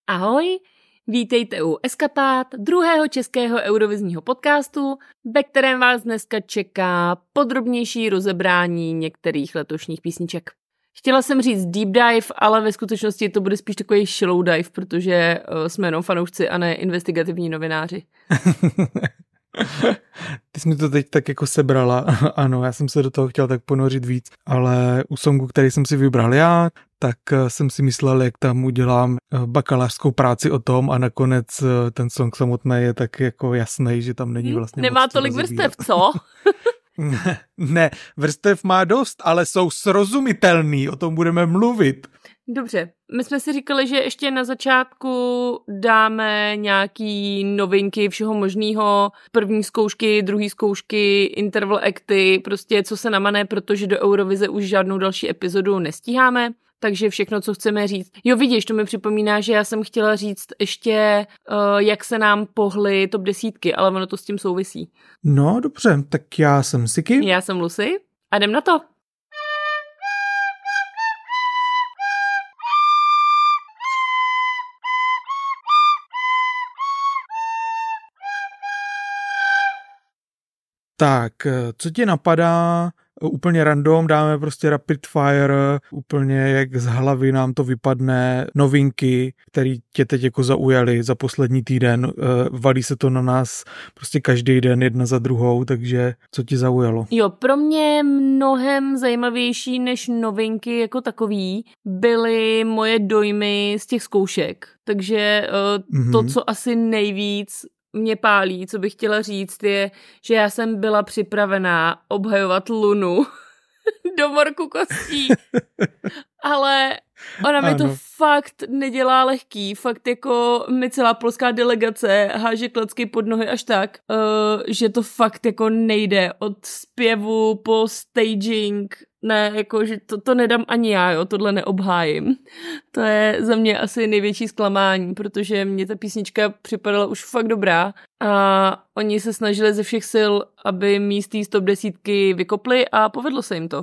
Ahoj, vítejte u Eskapád, druhého českého eurovizního podcastu, ve kterém vás dneska čeká podrobnější rozebrání některých letošních písniček. Chtěla jsem říct deep dive, ale ve skutečnosti to bude spíš takový shallow dive, protože jsme jenom fanoušci a ne investigativní novináři. Ty jsi mi to teď tak jako sebrala, ano, já jsem se do toho chtěl tak ponořit víc, ale u songu, který jsem si vybral já, tak jsem si myslel, jak tam udělám bakalářskou práci o tom a nakonec ten song samotný je tak jako jasný, že tam není vlastně Nemá tolik vrstev, co? Ne, vrstev má dost, ale jsou srozumitelný, o tom budeme mluvit. Dobře, my jsme si říkali, že ještě na začátku dáme nějaký novinky všeho možného, první zkoušky, druhý zkoušky, interval acty, prostě co se namane, protože do Eurovize už žádnou další epizodu nestíháme, takže všechno, co chceme říct. Jo, vidíš, to mi připomíná, že já jsem chtěla říct ještě, jak se nám pohly top 10, ale ono to s tím souvisí. No, dobře, tak já jsem Siky. Já jsem Lucy a jdem na to. Tak, co ti napadá? Úplně random, dáme prostě rapid fire, úplně jak z hlavy nám to vypadne, novinky, které tě teď jako zaujaly za poslední týden, valí se to na nás prostě každý den jedna za druhou, takže co ti zaujalo? Jo, pro mě mnohem zajímavější než novinky jako takový byly moje dojmy z těch zkoušek, takže to, co asi nejvíc mě pálí, co bych chtěla říct, je, že já jsem byla připravená obhajovat Lunu do morku kostí, ale ona mi to fakt nedělá lehký, fakt jako mi celá polská delegace háže klacky pod nohy až tak, že to fakt jako nejde od zpěvu po staging, ne, jako, že to nedám ani já, jo, tohle neobhájím. To je za mě asi největší zklamání, protože mě ta písnička připadala už fakt dobrá a oni se snažili ze všech sil, aby místí z top 10 vykopli a povedlo se jim to.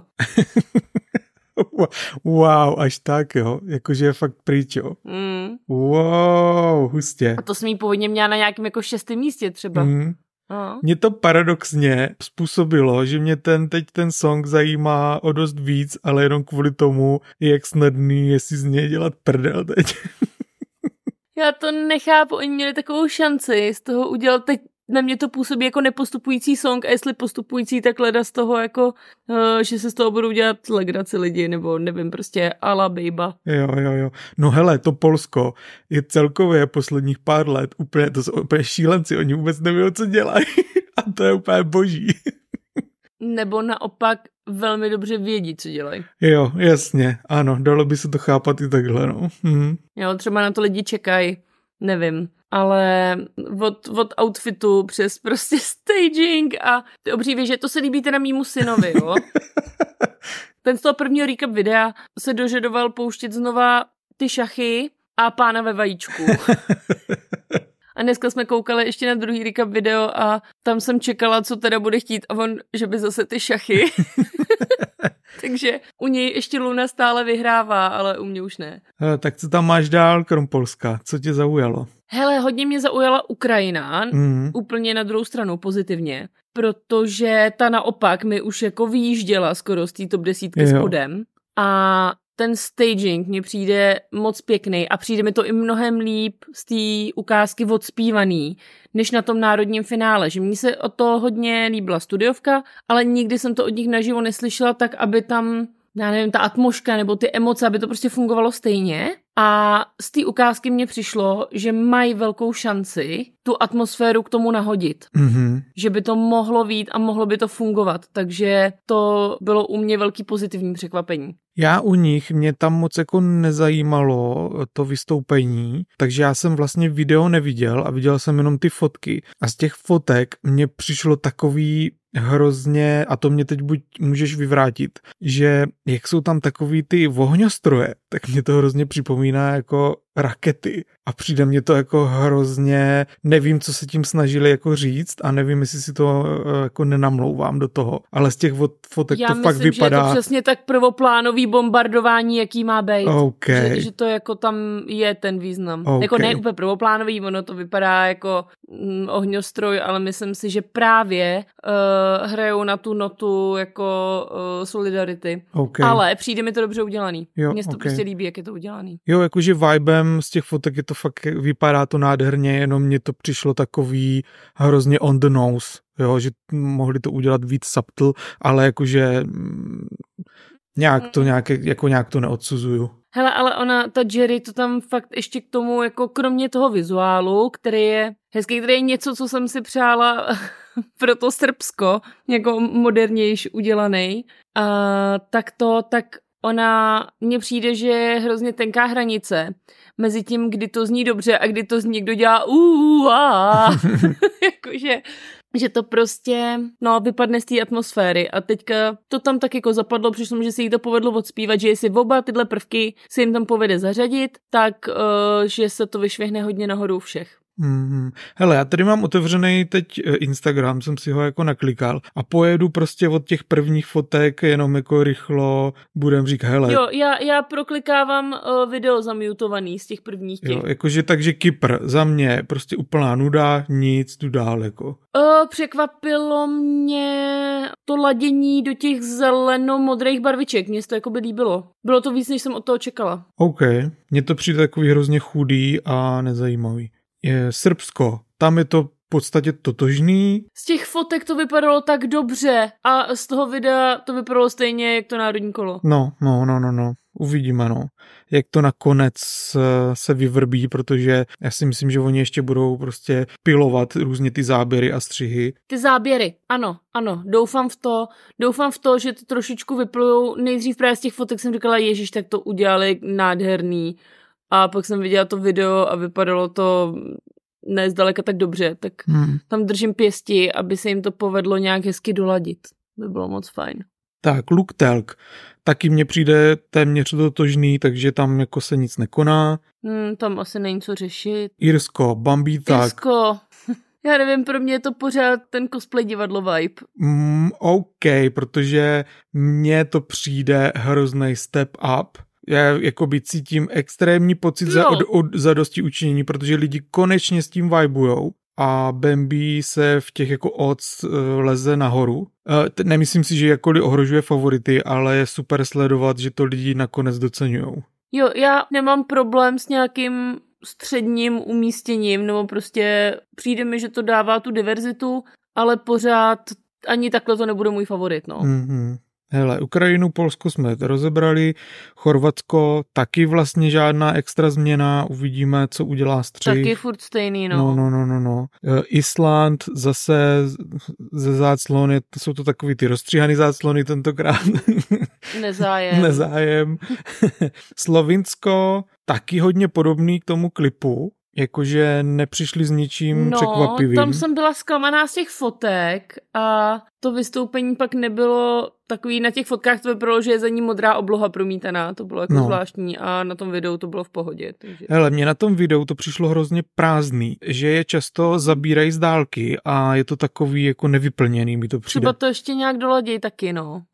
Wow, až tak, jo, jakože je fakt pryč, jo. Wow, hustě. A to jsem jí původně měla na nějakém jako 6. místě třeba. Mě to paradoxně způsobilo, že mě teď ten song zajímá o dost víc, ale jenom kvůli tomu, jak snadný je si z něj dělat prdel teď. Já to nechápu, oni měli takovou šanci z toho udělat, teď na mě to působí jako nepostupující song a jestli postupující, tak leda z toho jako, že se z toho budou dělat legraci lidi, nebo nevím, prostě a la bejba. Jo. No hele, to Polsko je celkově posledních pár let úplně, to jsou úplně šílenci, oni vůbec neví, co dělají a to je úplně boží. Nebo naopak velmi dobře vědí, co dělají. Jo, jasně, ano, dalo by se to chápat i takhle, no. Jo, třeba na to lidi čekají, nevím. Ale od outfitu přes prostě staging a ty obří že to se líbí teda mýmu synovi, jo. Ten z toho prvního recap videa se dožadoval pouštět znova ty šachy a pána ve vajíčku. A dneska jsme koukali ještě na druhý recap video a tam jsem čekala, co teda bude chtít a on, že by zase ty šachy. Takže u něj ještě Luna stále vyhrává, ale u mě už ne. Tak co tam máš dál, krom Polska? Co tě zaujalo? Hele, hodně mě zaujala Ukrajina, úplně na druhou stranu pozitivně, protože ta naopak mi už jako vyjížděla skoro z té top 10 spodem a ten staging mně přijde moc pěkný a přijde mi to i mnohem líp z té ukázky odspívaný, než na tom národním finále, že mně se o to hodně líbila studiovka, ale nikdy jsem to od nich naživo neslyšela tak, aby tam, já nevím, ta atmosféra nebo ty emoce, aby to prostě fungovalo stejně. A z té ukázky mně přišlo, že mají velkou šanci tu atmosféru k tomu nahodit. Že by to mohlo být a mohlo by to fungovat. Takže to bylo u mě velký pozitivní překvapení. Já u nich, mě tam moc jako nezajímalo to vystoupení, takže já jsem vlastně video neviděl a viděl jsem jenom ty fotky. A z těch fotek mně přišlo takový hrozně, a to mě teď buď můžeš vyvrátit, že jak jsou tam takový ty ohňostroje, tak mě to hrozně připomíná jako rakety a přijde mně to jako hrozně, nevím, co se tím snažili jako říct a nevím, jestli si to jako nenamlouvám do toho, ale z těch fotek to fakt vypadá. Já myslím, že je to přesně tak prvoplánový bombardování, jaký má být. Okay. Že to jako tam je ten význam. Okay. Jako ne úplně prvoplánový, ono to vypadá jako ohňostroj, ale myslím si, že právě hrajou na tu notu jako solidarity. Okay. Ale přijde mi to dobře udělaný. Mně se to prostě líbí, jak je to udělaný. Jo, jakože vibem z těch fotek je to fakt, vypadá to nádherně, jenom mně to přišlo takový hrozně on the nose, jo, že mohli to udělat víc subtle, ale jakože nějak to neodsuzuju. Hele, ale ta Jerry to tam fakt ještě k tomu, jako kromě toho vizuálu, který je hezký, který je něco, co jsem si přála pro to Srbsko, jako modernější udělaný, tak ona mně přijde, že je hrozně tenká hranice mezi tím, kdy to zní dobře a kdy to zní, někdo dělá jakože, že to prostě, vypadne z té atmosféry a teďka to tam tak jako zapadlo, přišlo mi, že se jí to povedlo odspívat, že jestli oba tyhle prvky se jim tam povede zařadit, tak že se to vyšvihne hodně nahoru všech. Hele, já tady mám otevřený teď Instagram, jsem si ho jako naklikal a pojedu prostě od těch prvních fotek jenom jako rychlo, budem říkat, hele. Jo, já proklikávám video zamutovaný z těch prvních těch. Jo, jakože takže Kypr za mě prostě úplná nuda, nic, jdu dál jako. Překvapilo mě to ladění do těch zeleno-modrých barviček, mně se to jako by líbilo. Bylo to víc, než jsem od toho čekala. OK, mně to přijde takový hrozně chudý a nezajímavý. Je Srbsko, tam je to v podstatě totožný. Z těch fotek to vypadalo tak dobře a z toho videa to vypadalo stejně, jak to národní kolo. No. Uvidíme, jak to nakonec se vyvrbí, protože já si myslím, že oni ještě budou prostě pilovat různě ty záběry a střihy. Ty záběry, ano, doufám v to, že to trošičku vyplujou. Nejdřív právě z těch fotek jsem říkala, ježiš, tak to udělali nádherný. A pak jsem viděla to video a vypadalo to ne zdaleka tak dobře, tak tam držím pěsti, aby se jim to povedlo nějak hezky doladit. By bylo moc fajn. Tak, Look Telk. Taky mně přijde téměř totožný, takže tam jako se nic nekoná. Tam asi není co řešit. Irsko, Bambi tak. Irsko. Já nevím, pro mě je to pořád ten cosplay divadlo vibe. OK, protože mně to přijde hrozný step up. Já jakoby cítím extrémní pocit za dosti učinění, protože lidi konečně s tím vibujou a Bambi se v těch jako odds leze nahoru. Nemyslím si, že jakkoliv ohrožuje favority, ale je super sledovat, že to lidi nakonec doceňujou. Jo, já nemám problém s nějakým středním umístěním, nebo prostě přijde mi, že to dává tu diverzitu, ale pořád ani takhle to nebude můj favorit, Hele, Ukrajinu, Polsko jsme rozebrali, Chorvatsko taky vlastně žádná extra změna, uvidíme, co udělá střih. Taky furt stejný, No. Island zase ze záclony, jsou to takový ty rozstříhaný záclony tentokrát. Nezájem. Slovinsko taky hodně podobný k tomu klipu. Jakože nepřišli s ničím překvapivým. Tam jsem byla zklamaná z těch fotek a to vystoupení pak nebylo takový, na těch fotkách to vypadalo, že je za ní modrá obloha promítaná, to bylo jako zvláštní a na tom videu to bylo v pohodě. Takže... Hele, mně na tom videu to přišlo hrozně prázdný, že je často zabírají z dálky a je to takový jako nevyplněný, mi to přijde. Třeba to ještě nějak doladěj taky,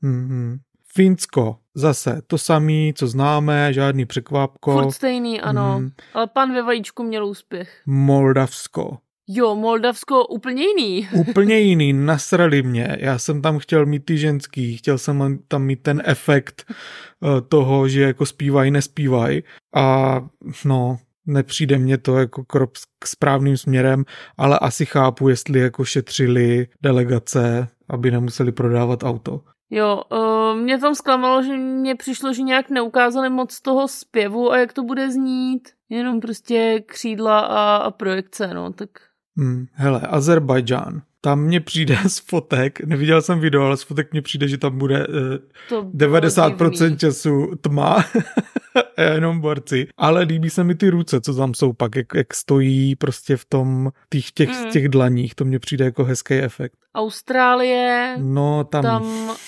Finsko, zase to samý, co známe, žádný překvapko. Furt stejný, ano. Ale pan ve vajíčku měl úspěch. Moldavsko. Jo, Moldavsko úplně jiný. Úplně jiný, nasrali mě. Já jsem tam chtěl mít ty ženský, chtěl jsem tam mít ten efekt toho, že jako zpívají, nespívají. A nepřijde mě to jako krok k správným směrem, ale asi chápu, jestli jako šetřili delegace, aby nemuseli prodávat auto. Jo, mě tam zklamalo, že mě přišlo, že nějak neukázali moc toho zpěvu a jak to bude znít. Jenom prostě křídla a projekce, tak... Hele, Azerbajdžán. Tam mně přijde z fotek, neviděl jsem video, ale z fotek mně přijde, že tam bude 90% času tma. jenom borci. Ale líbí se mi ty ruce, co tam jsou pak, jak stojí prostě v tom, těch dlaních. To mně přijde jako hezký efekt. Austrálie. No, tam...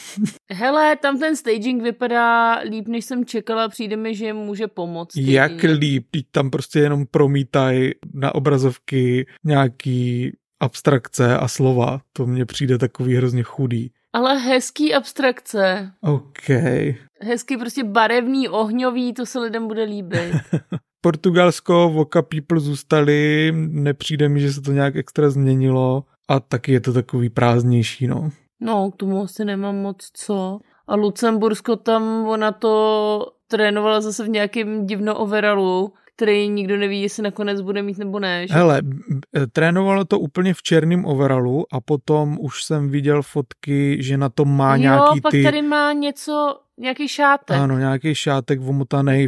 Hele, tam ten staging vypadá líp, než jsem čekala. Přijde mi, že jim může pomoct. Jak líp? Tam prostě jenom promítají na obrazovky nějaký abstrakce a slova. To mně přijde takový hrozně chudý. Ale hezký abstrakce. OK. Hezký prostě barevný, ohňový, to se lidem bude líbit. Portugalsko, Voka People zůstali, nepřijde mi, že se to nějak extra změnilo a taky je to takový prázdnější, no. No, k tomu asi nemám moc co. A Lucembursko tam, ona to trénovala zase v nějakém divno overalu, který nikdo neví, jestli nakonec bude mít nebo ne. Že? Hele, trénovalo to úplně v černém overalu a potom už jsem viděl fotky, že na tom má nějaký pak tady má nějaký šátek. Ano, nějaký šátek omotaný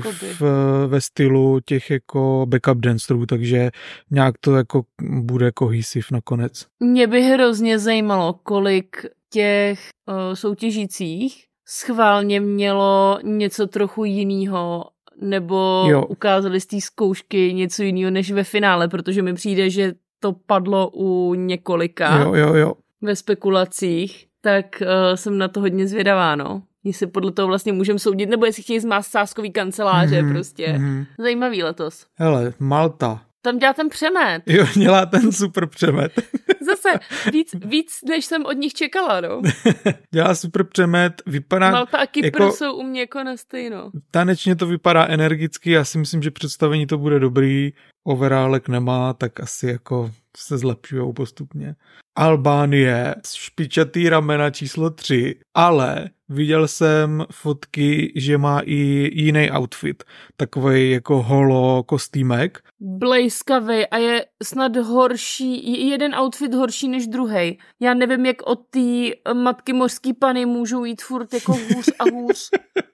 ve stylu těch jako backup dancerů, takže nějak to jako bude cohesive nakonec. Mě by hrozně zajímalo, kolik těch soutěžících schválně mělo něco trochu jinýho, nebo ukázali z té zkoušky něco jiného než ve finále, protože mi přijde, že to padlo u několika ve spekulacích, tak jsem na to hodně zvědavá, no. Jestli podle toho vlastně můžeme soudit, nebo jestli chtějí zmást sázkový kanceláře prostě. Zajímavý letos. Hele, Malta. Tam dělá ten přemet. Jo, dělá ten super přemet. Zase víc, než jsem od nich čekala, no. Dělá super přemet, vypadá... Malta a Kypr jsou u mě jako na stejno. Tanečně to vypadá energicky, já si myslím, že představení to bude dobrý. Overálek nemá, tak asi jako se zlepšujou postupně. Albánie, špičatý ramena číslo 3, ale viděl jsem fotky, že má i jiný outfit, takovej jako holo kostýmek. Blejskavý a je snad horší, jeden outfit horší než druhej. Já nevím, jak od té matky mořský pany můžou jít furt jako hůř a hůř.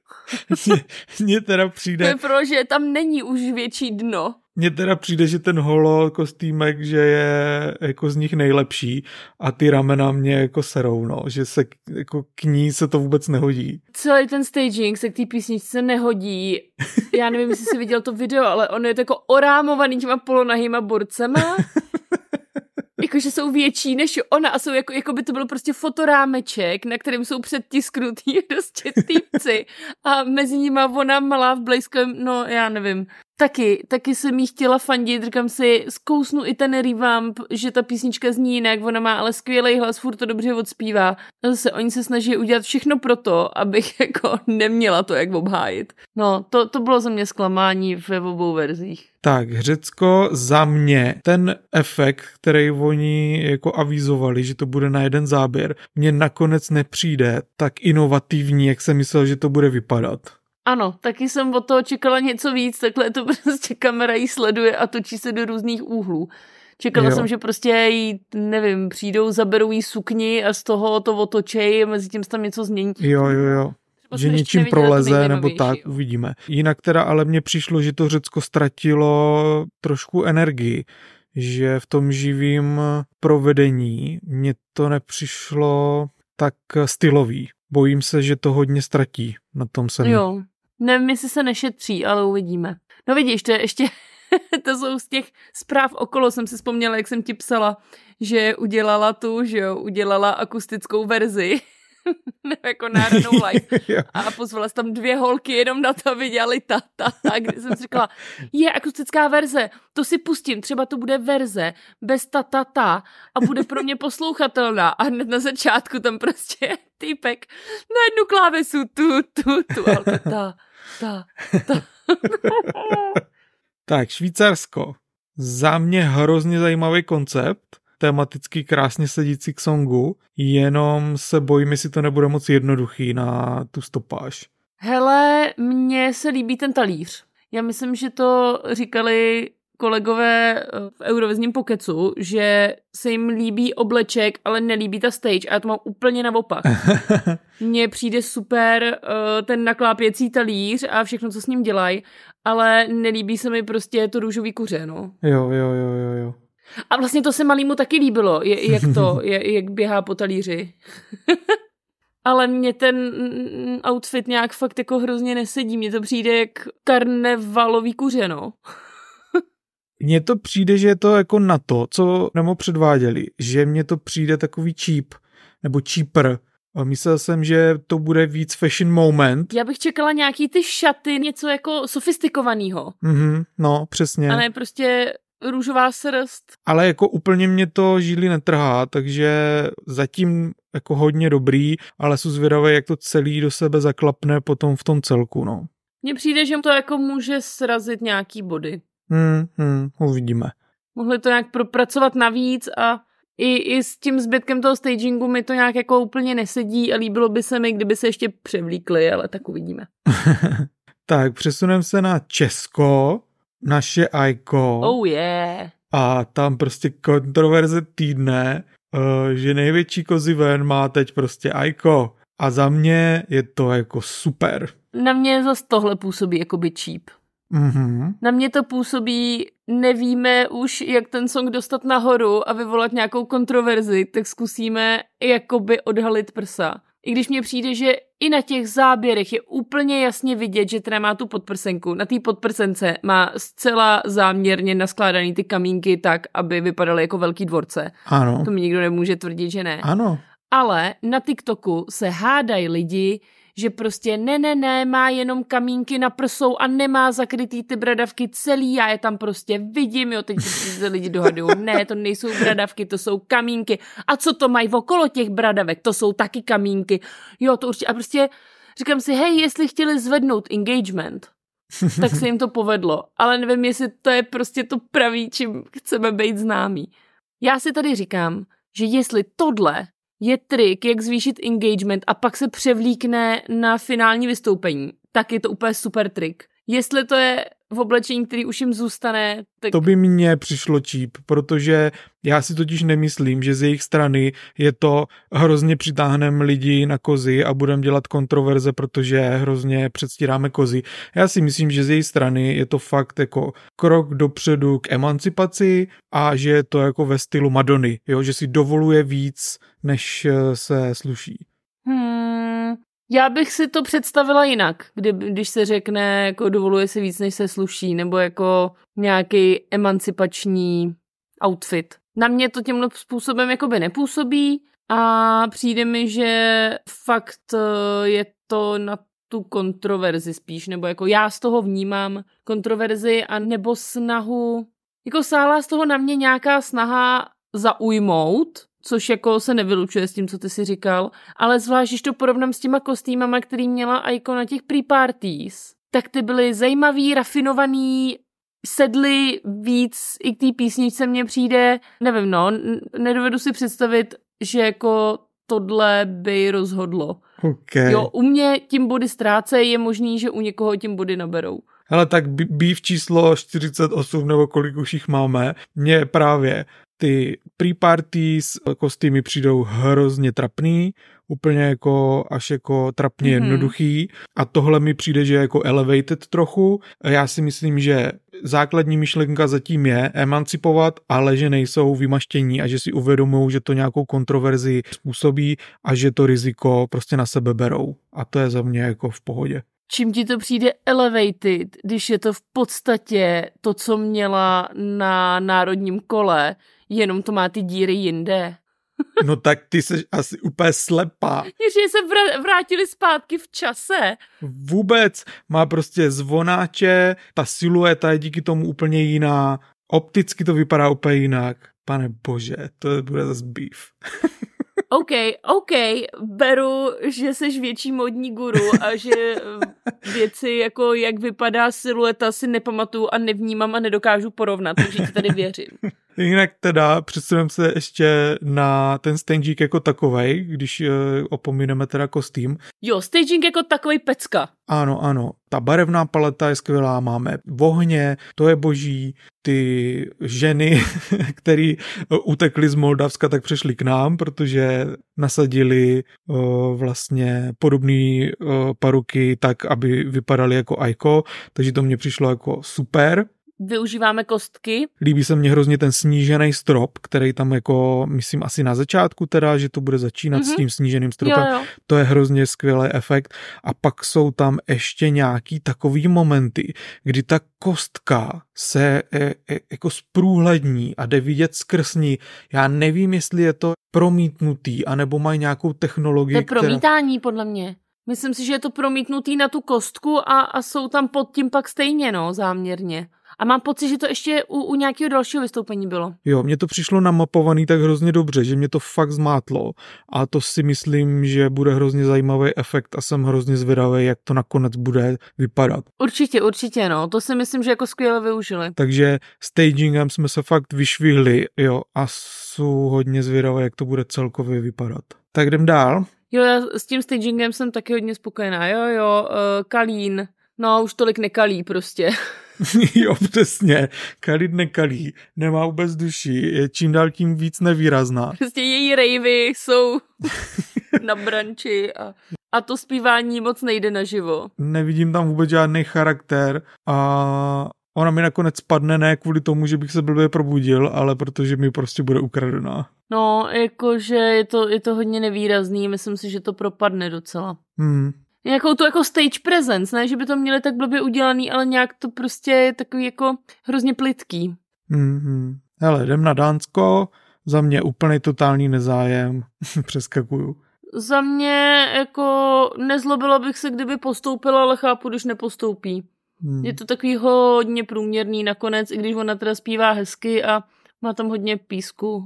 Mně teda přijde... Protože tam není už větší dno. Mně teda přijde, že ten holo kostýmek, že je jako z nich nejlepší a ty ramena mě jako serou, no, že se jako k ní se to vůbec nehodí. Celý ten staging se k té písničce nehodí. Já nevím, jestli jsi viděl to video, ale ono je to jako orámovaný těma polonahýma borcema. Jakože jsou větší než ona a jsou jako by to byl prostě fotorámeček, na kterém jsou předtisknutý prostě týpci a mezi nima ona malá v blejském, no já nevím. Taky jsem jí chtěla fandit, říkám si, zkousnu i ten revamp, že ta písnička zní jinak, ona má ale skvělý hlas, furt to dobře odspívá. A zase oni se snaží udělat všechno proto, abych jako neměla to jak obhájit. No, to bylo za mě zklamání ve obou verzích. Tak, Řecko za mě, ten efekt, který oni jako avizovali, že to bude na jeden záběr, mně nakonec nepřijde tak inovativní, jak jsem myslel, že to bude vypadat. Ano, taky jsem od toho čekala něco víc, takhle to prostě kamera jí sleduje a točí se do různých úhlů. Čekala jsem, že prostě jí, nevím, přijdou, zaberou jí sukni a z toho to otočej a mezi tím se tam něco změní. Jo. Že něčím proleze nebo tak, uvidíme. Jinak teda ale mně přišlo, že to Řecko ztratilo trošku energii, že v tom živým provedení mně to nepřišlo tak stylový. Bojím se, že to hodně ztratí na tom semi. Jo, nevím, jestli se nešetří, ale uvidíme. No vidíš, to je ještě, to jsou z těch zpráv okolo, jsem si vzpomněla, jak jsem ti psala, že udělala akustickou verzi, jako národnou live. A pozvala tam 2 holky jenom na to, viděli ta, kdy jsem si říkala, je akustická verze, to si pustím, třeba to bude verze bez ta a bude pro mě poslouchatelná. A hned na začátku tam prostě týpek na jednu klávesu tu, ale ta. Tak, Švýcarsko. Za mě hrozně zajímavý koncept, tematicky krásně sedící k songu, jenom se bojím, jestli to nebude moc jednoduchý na tu stopáž. Hele, mně se líbí ten talíř. Já myslím, že to říkali kolegové v Eurovizním pokecu, že se jim líbí obleček, ale nelíbí ta stage a já to mám úplně naopak. Mně přijde super ten naklápěcí talíř a všechno, co s ním dělají, ale nelíbí se mi prostě to růžový kuře, no. Jo. A vlastně to se malýmu taky líbilo, jak běhá po talíři. ale mně ten outfit nějak fakt jako hrozně nesedí. Mně to přijde jak karnevalový kuře, no. Mně to přijde, že je to jako na to, co Nemo předváděli, že mně to přijde takový cheap, nebo cheaper. Myslel jsem, že to bude víc fashion moment. Já bych čekala nějaký ty šaty, něco jako sofistikovanýho. No, přesně. A ne prostě růžová srst. Ale jako úplně mě to židli netrhá, takže zatím jako hodně dobrý, ale jsem zvědavý, jak to celý do sebe zaklapne potom v tom celku, no. Mně přijde, že to jako může srazit nějaký body. Uvidíme. Mohli to nějak propracovat navíc a i s tím zbytkem toho stagingu mi to nějak jako úplně nesedí a líbilo by se mi, kdyby se ještě převlíkli, ale tak uvidíme. Tak, přesuneme se na Česko, naše Aiko. Oh yeah. A tam prostě kontroverze týdne, že největší kozy ven má teď prostě Aiko. A za mě je to jako super. Na mě zase tohle působí jakoby cheap. Na mě to působí, nevíme už, jak ten song dostat nahoru a vyvolat nějakou kontroverzi, tak zkusíme jakoby odhalit prsa. I když mně přijde, že i na těch záběrech je úplně jasně vidět, že teda má tu podprsenku. Na té podprsence má zcela záměrně naskládaný ty kamínky tak, aby vypadaly jako velký dvorce. Ano. To mi nikdo nemůže tvrdit, že ne. Ano. Ale na TikToku se hádají lidi, že prostě ne, má jenom kamínky na prsou a nemá zakrytý ty bradavky celý, já je tam prostě vidím, jo, teď se lidi dohadují, ne, to nejsou bradavky, to jsou kamínky. A co to mají okolo těch bradavek, to jsou taky kamínky. Jo, to určitě, a prostě říkám si, hej, jestli chtěli zvednout engagement, tak se jim to povedlo, ale nevím, jestli to je prostě to pravý, čím chceme být známí. Já si tady říkám, že jestli tohle je trik, jak zvýšit engagement a pak se převlíkne na finální vystoupení, tak je to úplně super trik. Jestli to je v oblečení, který už jim zůstane, tak... To by mně přišlo cheap, protože já si totiž nemyslím, že z jejich strany je to hrozně přitáhneme lidi na kozy a budeme dělat kontroverze, protože hrozně předstíráme kozy. Já si myslím, že z jejich strany je to fakt jako krok dopředu k emancipaci a že je to jako ve stylu Madony, jo? Že si dovoluje víc, než se sluší. Já bych si to představila jinak, když se řekne, jako dovoluje si víc, než se sluší, nebo jako nějaký emancipační outfit. Na mě to tímhle způsobem jakoby nepůsobí a přijde mi, že fakt je to na tu kontroverzi spíš, nebo jako já z toho vnímám kontroverzi a nebo snahu, jako sála z toho na mě nějaká snaha zaujmout, což jako se nevylučuje s tím, co ty si říkal, ale zvlášť, když to porovnám s těma kostýmama, který měla Aiko na těch pre-parties, tak ty byly zajímavý, rafinovaný, sedly víc, i k té písničce mně přijde, nevím, no, nedovedu si představit, že jako tohle by rozhodlo. Okay. Jo, u mě tím body ztrácejí, je možný, že u někoho tím body naberou. Hele, tak býv číslo 48, nebo kolik už jich máme, mě právě ty pre-parties kostýmy přijdou hrozně trapný, úplně jako až jako trapně jednoduchý a tohle mi přijde, že je jako elevated trochu. Já si myslím, že základní myšlenka zatím je emancipovat, ale že nejsou vymaštění a že si uvědomují, že to nějakou kontroverzi způsobí a že to riziko prostě na sebe berou. A to je za mě jako v pohodě. Čím ti to přijde elevated, když je to v podstatě to, co měla na národním kole, jenom to má ty díry jinde? No tak ty jsi asi úplně slepá. Že se vrátili zpátky v čase. Vůbec má prostě zvonáče, ta silueta je díky tomu úplně jiná, opticky to vypadá úplně jinak. Pane bože, to bude zase beef. OK, beru, že seš větší módní guru a že věci jako jak vypadá silueta si nepamatuju a nevnímám a nedokážu porovnat, takže ti tady věřím. Jinak teda přesuneme se ještě na ten staging jako takovej, když opomineme teda kostým. Jo, staging jako takovej pecka. Ano, ta barevná paleta je skvělá, máme ohně, to je boží, ty ženy, který utekly z Moldavska, tak přešly k nám, protože nasadili vlastně podobné paruky tak, aby vypadaly jako Aiko, takže to mně přišlo jako super. Využíváme kostky. Líbí se mně hrozně ten snížený strop, který tam jako, myslím asi na začátku teda, že to bude začínat s tím sníženým stropem. Jo. To je hrozně skvělý efekt. A pak jsou tam ještě nějaký takový momenty, kdy ta kostka se jako zprůhlední a jde vidět skrz ní. Já nevím, jestli je to promítnutý, anebo mají nějakou technologii, to je promítání podle mě. Myslím si, že je to promítnutý na tu kostku a jsou tam pod tím pak stejně, no, záměrně. A mám pocit, že to ještě u nějakého dalšího vystoupení bylo. Jo, mně to přišlo namapovaný tak hrozně dobře, že mě to fakt zmátlo. A to si myslím, že bude hrozně zajímavý efekt a jsem hrozně zvědavý, jak to nakonec bude vypadat. Určitě, no. To si myslím, že jako skvěle využili. Takže stagingem jsme se fakt vyšvihli, jo, a jsou hodně zvědavý, jak to bude celkově vypadat. Tak jdem dál. Jo, já s tím stagingem jsem taky hodně spokojená. Jo, Kalín. No, už tolik nekalí prostě. Jo, přesně. Kalid nekalí. Nemá vůbec duši. Je čím dál tím víc nevýrazná. Prostě její rejvy jsou na branči a to zpívání moc nejde naživo. Nevidím tam vůbec žádný charakter a ona mi nakonec spadne ne kvůli tomu, že bych se blbě probudil, ale protože mi prostě bude ukradená. No, jakože je to hodně nevýrazný, myslím si, že to propadne docela. Nějakou tu jako stage presence, ne, že by to měli tak blbě udělaný, ale nějak to prostě je takový jako hrozně plytký. Hele, jdem na Dánsko, za mě úplný totální nezájem, přeskakuju. Za mě jako nezlobila bych se, kdyby postoupila, ale chápu, když nepostoupí. Je to takový hodně průměrný nakonec, i když ona teda zpívá hezky a má tam hodně písku.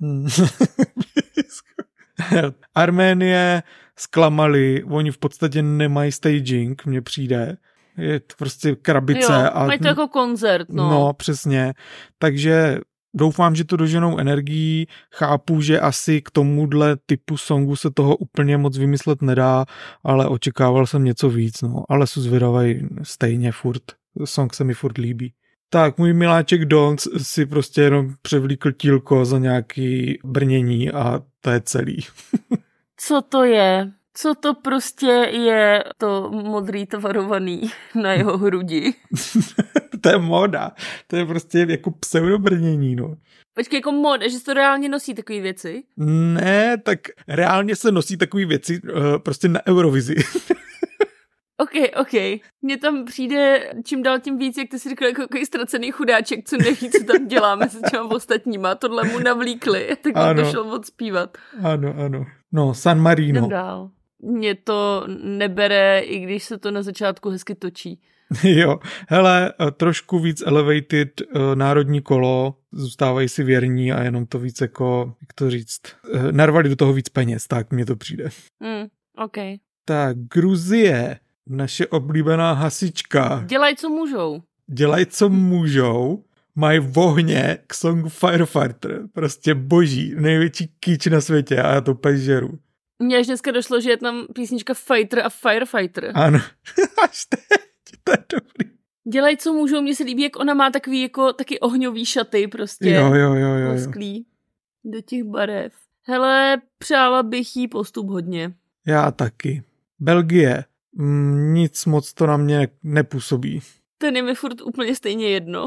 Arménie zklamali, oni v podstatě nemají staging, mně přijde. Je to prostě krabice. Jo, mají to jako koncert, no. No, přesně. Takže doufám, že to doženou energií. Chápu, že asi k tomuhle typu songu se toho úplně moc vymyslet nedá, ale očekával jsem něco víc, no. Ale jsou zvědavej stejně furt. Song se mi furt líbí. Tak, můj miláček Dons si prostě jenom převlíkl tílko za nějaký brnění a to je celý. Co to je? Co to prostě je to modrý tvarovaný na jeho hrudi? To je móda. To je prostě jako pseudobrnění, no. Počkej, jako móda, že se to reálně nosí takové věci? Ne, tak reálně se nosí takové věci prostě na Eurovizi. OK. Mně tam přijde čím dál tím víc, jak ty si říkal, jako ztracený chudáček, co neví, co tam dělá mezi těma ostatníma. Tohle mu navlíkli, tak on to šel odspívat. Ano. No, San Marino. Jdem dál. Mě to nebere, i když se to na začátku hezky točí. Jo, hele, trošku víc elevated národní kolo, zůstávají si věrní a jenom to víc jako, jak to říct, narvali do toho víc peněz, tak mně to přijde. OK. Tak, Gruzie, naše oblíbená hasička. Dělají, co můžou. Mají vohně k songu Firefighter. Prostě boží, největší kýč na světě a já to úplně žeru. Mně až dneska došlo, že je tam písnička Fighter a Firefighter. Ano, až teď, to je dobrý. Dělají, co můžou, mně se líbí, jak ona má takový jako taky ohňový šaty prostě. Jo. Lesklý do těch barev. Hele, přála bych jí postup hodně. Já taky. Belgie, nic moc to na mě nepůsobí. Ten je mi furt úplně stejně jedno.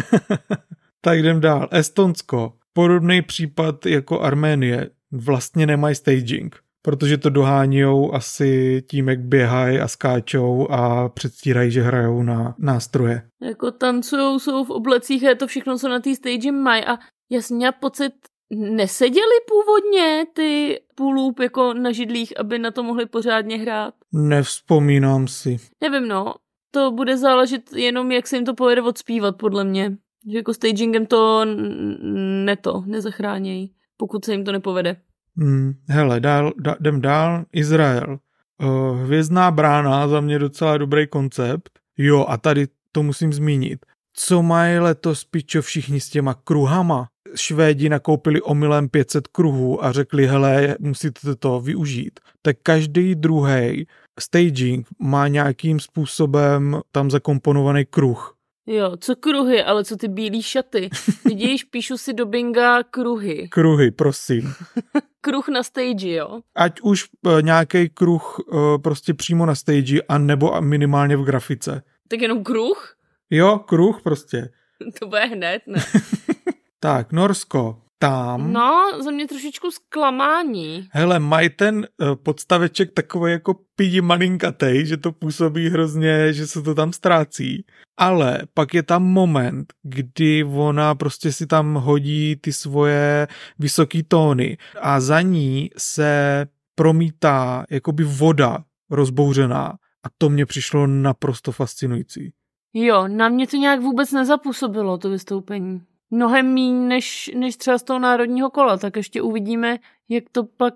Tak jdem dál. Estonsko, podobný případ jako Arménie, vlastně nemají staging, protože to dohánějou asi tím, jak běhají a skáčou a předstírají, že hrajou na nástroje. Jako tancujou, jsou v oblecích a je to všechno, co na té stage mají a já jsem měla pocit, neseděli původně ty půlůb jako na židlích, aby na to mohli pořádně hrát? Nevzpomínám si. Nevím, no. To bude záležet jenom, jak se jim to povede odspívat, podle mě. Že jako stagingem to nezachránějí, pokud se jim to nepovede. Hele, jdem dál. Izrael. Hvězdná brána, za mě docela dobrý koncept. Jo, a tady to musím zmínit. Co mají letos, pičo, všichni s těma kruhama? Švédi nakoupili omylem 500 kruhů a řekli, hele, musíte to využít. Tak každý druhý staging má nějakým způsobem tam zakomponovaný kruh. Jo, co kruhy, ale co ty bílý šaty? Vidíš, píšu si do binga kruhy. Kruhy, prosím. Kruh na stage, jo? Ať už nějaký kruh prostě přímo na stage, a nebo minimálně v grafice. Tak jenom kruh? Jo, kruh prostě. To bude hned, ne? Tak, Norsko. Tam. No, za mě trošičku zklamání. Hele, mají ten podstaveček takový jako pidi malinkatej, že to působí hrozně, že se to tam ztrácí. Ale pak je tam moment, kdy ona prostě si tam hodí ty svoje vysoký tóny a za ní se promítá jakoby voda rozbouřená a to mě přišlo naprosto fascinující. Jo, na mě to nějak vůbec nezapůsobilo, to vystoupení. Mnohem míň než třeba z toho národního kola, tak ještě uvidíme, jak to pak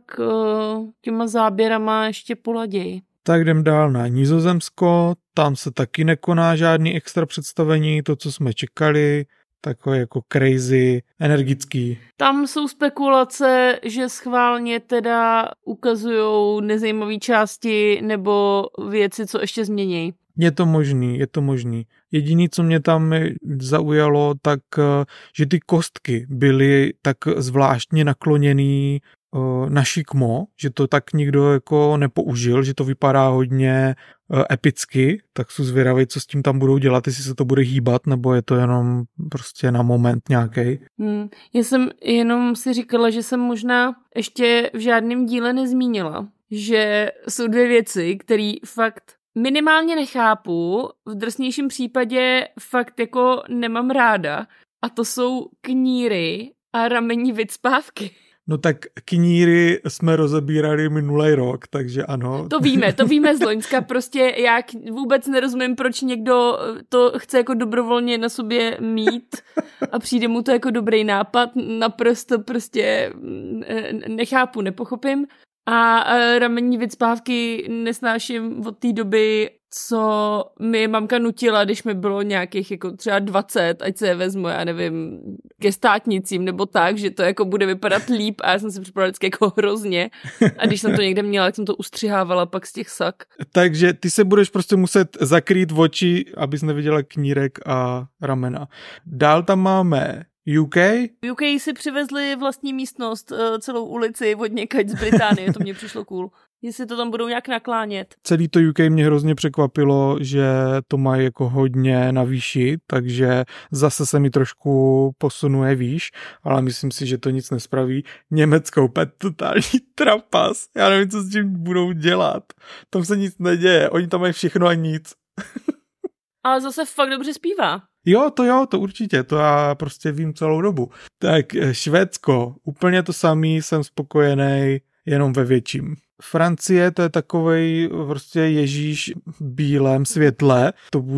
těma záběrama ještě poladějí. Tak jdem dál na Nizozemsko, tam se taky nekoná žádný extra představení, to, co jsme čekali, takové jako crazy, energický. Tam jsou spekulace, že schválně teda ukazujou nezajímavé části nebo věci, co ještě změní. Je to možný. Jediné, co mě tam zaujalo, tak, že ty kostky byly tak zvláštně nakloněný na šikmo, že to tak nikdo jako nepoužil, že to vypadá hodně epicky, tak jsou zvědavý, co s tím tam budou dělat, jestli se to bude hýbat, nebo je to jenom prostě na moment nějaký. Já jsem jenom si říkala, že jsem možná ještě v žádném díle nezmínila, že jsou dvě věci, které fakt minimálně nechápu, v drsnějším případě fakt jako nemám ráda, a to jsou kníry a ramení vycpávky. No tak kníry jsme rozebírali minulý rok, takže ano. To víme z loňska, prostě já vůbec nerozumím, proč někdo to chce jako dobrovolně na sobě mít a přijde mu to jako dobrý nápad, naprosto prostě nechápu, nepochopím. A ramení vycpávky nesnáším od té doby, co mi mamka nutila, když mi bylo nějakých jako třeba 20, ať se je vezmu, já nevím, ke státnicím nebo tak, že to jako bude vypadat líp a já jsem si připadala vždycky jako hrozně. A když jsem to někde měla, tak jsem to ustřihávala pak z těch sak. Takže ty se budeš prostě muset zakrýt oči, abys neviděla knírek a ramena. Dál tam máme UK si přivezli vlastní místnost, celou ulici od někaď z Británie, to mě přišlo cool. Jestli to tam budou nějak naklánět. Celý to UK mě hrozně překvapilo, že to mají jako hodně na výši, takže zase se mi trošku posunuje výš, ale myslím si, že to nic nespraví. Německo úplně totální trapas. Já nevím, co s tím budou dělat. Tam se nic neděje, oni tam mají všechno a nic. Ale zase fakt dobře zpívá. Jo, to určitě, to já prostě vím celou dobu. Tak Švédsko, úplně to samý, jsem spokojený, jenom ve větším. Francie, to je takovej prostě Ježíš v bílém světle,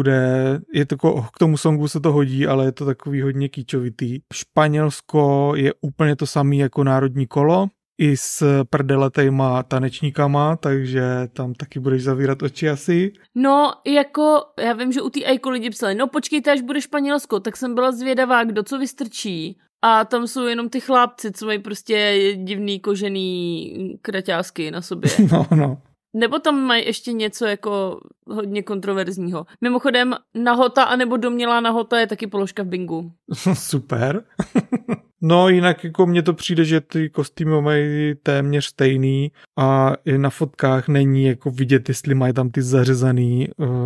je to k tomu songu se to hodí, ale je to takový hodně kýčovitý. Španělsko je úplně to samý jako národní kolo, i s prdeletejma tanečníkama, takže tam taky budeš zavírat oči asi. No, jako, já vím, že u té Aiko lidi psali, no počkejte, až bude Španělsko, tak jsem byla zvědavá, kdo co vystrčí. A tam jsou jenom ty chlápci, co mají prostě divný kožený kraťásky na sobě. No. Nebo tam mají ještě něco jako hodně kontroverzního. Mimochodem, nahota anebo domnělá nahota je taky položka v bingu. Super. No jinak jako mně to přijde, že ty kostýmy mají téměř stejný a i na fotkách není jako vidět, jestli mají tam ty zařezaný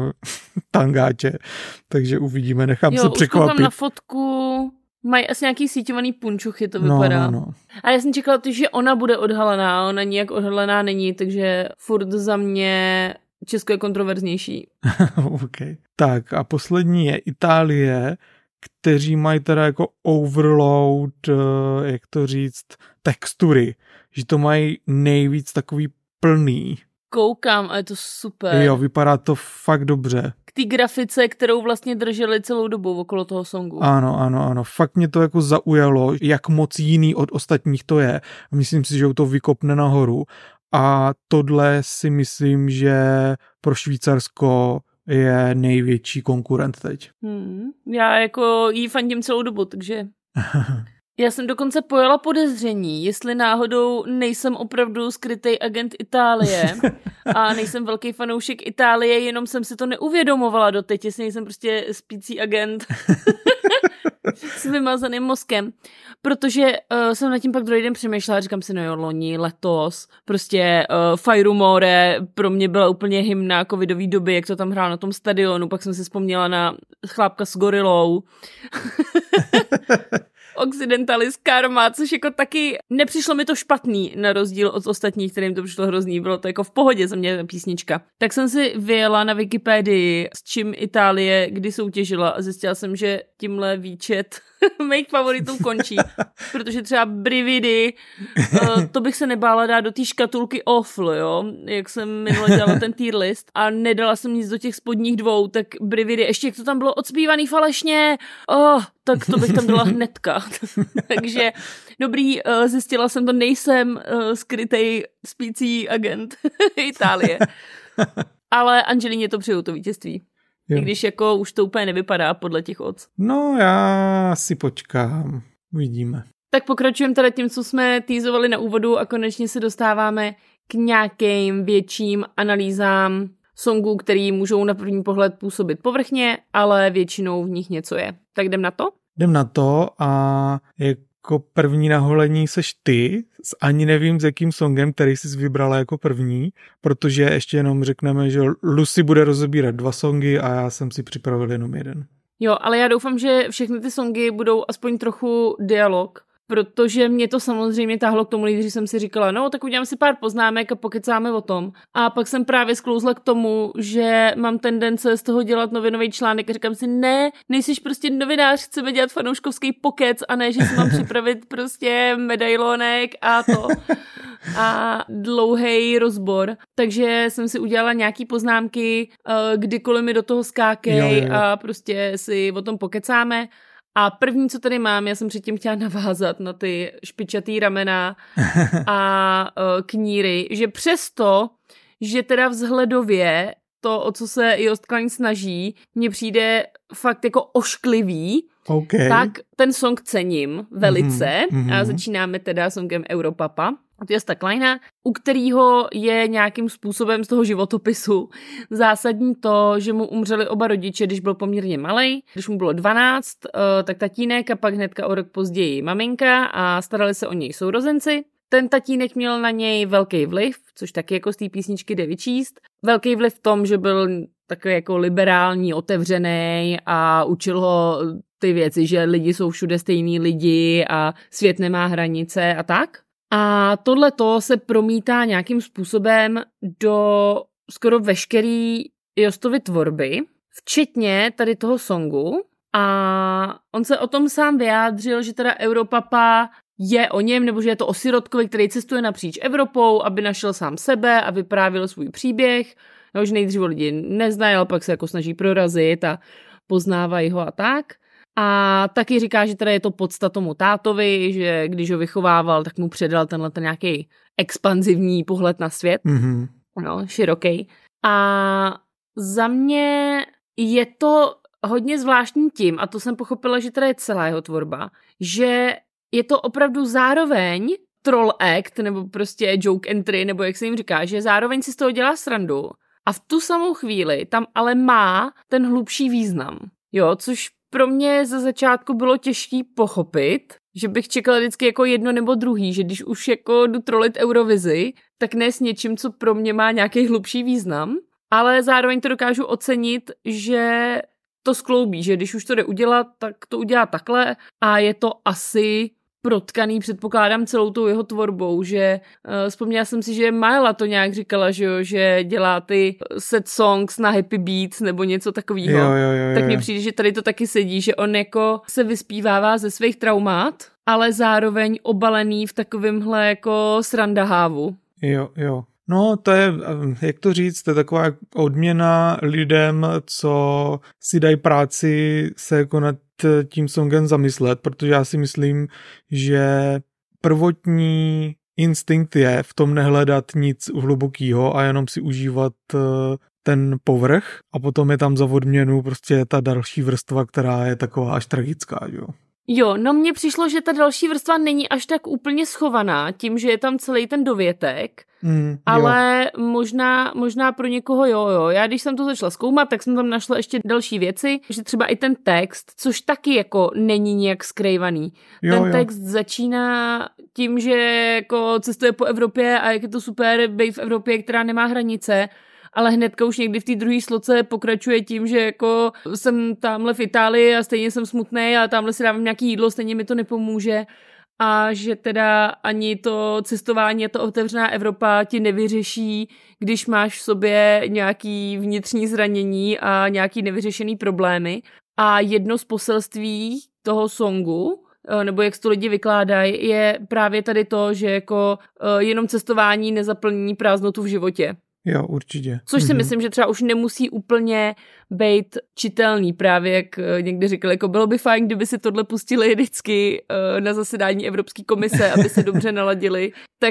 tangáče. Takže uvidíme, nechám se překvapit. Na fotku mají asi nějaký síťovaný punčuchy, to vypadá. No. A já jsem čekala, že ona bude odhalená, ona nijak odhalená není, takže furt za mě Česko je kontroverznější. Okay. Tak a poslední je Itálie, kteří mají teda jako overload, jak to říct, textury, že to mají nejvíc takový plný. Koukám a je to super. Jo, vypadá to fakt dobře. K té grafice, kterou vlastně drželi celou dobu okolo toho songu. Ano. Fakt mě to jako zaujalo, jak moc jiný od ostatních to je. Myslím si, že to vykopne nahoru. A tohle si myslím, že pro Švýcarsko je největší konkurent teď. Já jako jí fandím celou dobu, takže... Já jsem dokonce pojala podezření, jestli náhodou nejsem opravdu skrytej agent Itálie a nejsem velký fanoušek Itálie, jenom jsem si to neuvědomovala doteď, jestli nejsem prostě spící agent. s vymazaným mozkem, protože jsem nad tím pak druhý den přemýšlela, říkám si, no jo, loni, letos, prostě Fajru More pro mě byla úplně hymna covidový doby, jak to tam hrál na tom stadionu, pak jsem si vzpomněla na Chlápka s gorilou. Occidentalis Karma, což jako taky nepřišlo mi to špatný, na rozdíl od ostatních, kterým to přišlo hrozný, bylo to jako v pohodě za mě písnička. Tak jsem si vyjela na Wikipedii, s čím Itálie kdy soutěžila a zjistila jsem, že tímhle výčet mých favoritů končí, protože třeba Brividi, to bych se nebála dát do té škatulky awful, jo, jak jsem minule dělala ten tier list a nedala jsem nic do těch spodních dvou, tak Brividi, ještě jak to tam bylo odspívaný falešně, tak to bych tam dala hnedka. Takže dobrý, zjistila jsem to, nejsem skrytej spící agent Itálie. Ale Angelině to přeju, to vítězství. Jo. I když jako už to úplně nevypadá podle těch odds. No já si počkám, uvidíme. Tak pokračujeme teda tím, co jsme týzovali na úvodu a konečně se dostáváme k nějakým větším analýzám songů, který můžou na první pohled působit povrchně, ale většinou v nich něco je. Tak jdem na to? Jdem na to a jako první na holení seš ty, ani nevím s jakým songem, který jsi vybrala jako první, protože ještě jenom řekneme, že Lucy bude rozebírat 2 songy a já jsem si připravil jenom jeden. Jo, ale já doufám, že všechny ty songy budou aspoň trochu dialog, protože mě to samozřejmě táhlo k tomu, když jsem si říkala, no tak udělám si pár poznámek a pokecáme o tom. A pak jsem právě sklouzla k tomu, že mám tendence z toho dělat novinový článek a říkám si, ne, nejsiš prostě novinář, chceme dělat fanouškovský pokec a ne, že si mám připravit prostě medailonek a to a dlouhý rozbor. Takže jsem si udělala nějaký poznámky, kdykoliv mi do toho skákej a prostě si o tom pokecáme. A první, co tady mám, já jsem předtím chtěla navázat na ty špičatý ramena a kníry, že přesto, že teda vzhledově to, o co se Jost Klein snaží, mně přijde fakt jako ošklivý, tak ten song cením velice. A začínáme teda songem Europapa od Josta Kleina, u kterého je nějakým způsobem z toho životopisu zásadní to, že mu umřeli oba rodiče, když byl poměrně malej. Když mu bylo 12, tak tatínek a pak hnedka o rok později maminka a starali se o něj sourozenci. Ten tatínek měl na něj velký vliv, což taky jako z té písničky jde vyčíst. Velký vliv v tom, že byl takový jako liberální, otevřený a učil ho ty věci, že lidi jsou všude stejní lidi a svět nemá hranice a tak. A tohleto se promítá nějakým způsobem do skoro veškerý Jostovy tvorby, včetně tady toho songu. A on se o tom sám vyjádřil, že teda Europapa je o něm, nebo že je to o sirotkovi, který cestuje napříč Evropou, aby našel sám sebe a vyprávěl svůj příběh. No, že nejdřív lidi neznají, ale pak se jako snaží prorazit a poznávají ho a tak. A taky říká, že teda je to podsta tomu tátovi, že když ho vychovával, tak mu předal tenhle ten nějaký expanzivní pohled na svět. No, široký. A za mě je to hodně zvláštní tím, a to jsem pochopila, že teda je celá jeho tvorba, že je to opravdu zároveň troll act, nebo prostě joke entry, nebo jak se jim říká, že zároveň si z toho dělá srandu a v tu samou chvíli tam ale má ten hlubší význam. Jo, což pro mě za začátku bylo těžký pochopit, že bych čekala vždycky jako jedno nebo druhý, že když už jako jdu trolit Eurovizi, tak ne s něčím, co pro mě má nějaký hlubší význam, ale zároveň to dokážu ocenit, že to skloubí, že když už to jde udělat, tak to udělá takhle a je to asi protkaný, předpokládám, celou tou jeho tvorbou, že vzpomněla jsem si, že Maela to nějak říkala, že dělá ty set songs na happy beats nebo něco takového. Tak mi přijde, že tady to taky sedí, že on jako se vyspívává ze svých traumát, ale zároveň obalený v takovémhle jako srandahávu. Jo. No, to je, jak to říct, to je taková odměna lidem, co si dají práci se jako nad tím songem zamyslet, protože já si myslím, že prvotní instinkt je v tom nehledat nic hlubokýho a jenom si užívat ten povrch a potom je tam za odměnu prostě ta další vrstva, která je taková až tragická, jo. Jo, no mně přišlo, že ta další vrstva není až tak úplně schovaná, tím, že je tam celý ten dovětek, ale možná pro někoho jo. Já když jsem to začala zkoumat, tak jsem tam našla ještě další věci, že třeba i ten text, což taky jako není nějak skrývaný. Ten text začíná tím, že jako cestuje po Evropě a jak je to super být v Evropě, která nemá hranice, ale hnedka už někdy v té druhé sloce pokračuje tím, že jako jsem tamhle v Itálii a stejně jsem smutnej a tamhle si dávám nějaký jídlo, stejně mi to nepomůže a že teda ani to cestování a to otevřená Evropa ti nevyřeší, když máš v sobě nějaký vnitřní zranění a nějaký nevyřešený problémy. A jedno z poselství toho songu, nebo jak to lidi vykládají, je právě tady to, že jako jenom cestování nezaplní prázdnotu v životě. Jo, určitě. Což si myslím, že třeba už nemusí úplně být čitelný, právě jak někdy říkali, jako bylo by fajn, kdyby si tohle pustili vždycky na zasedání Evropské komise, aby se dobře naladili, tak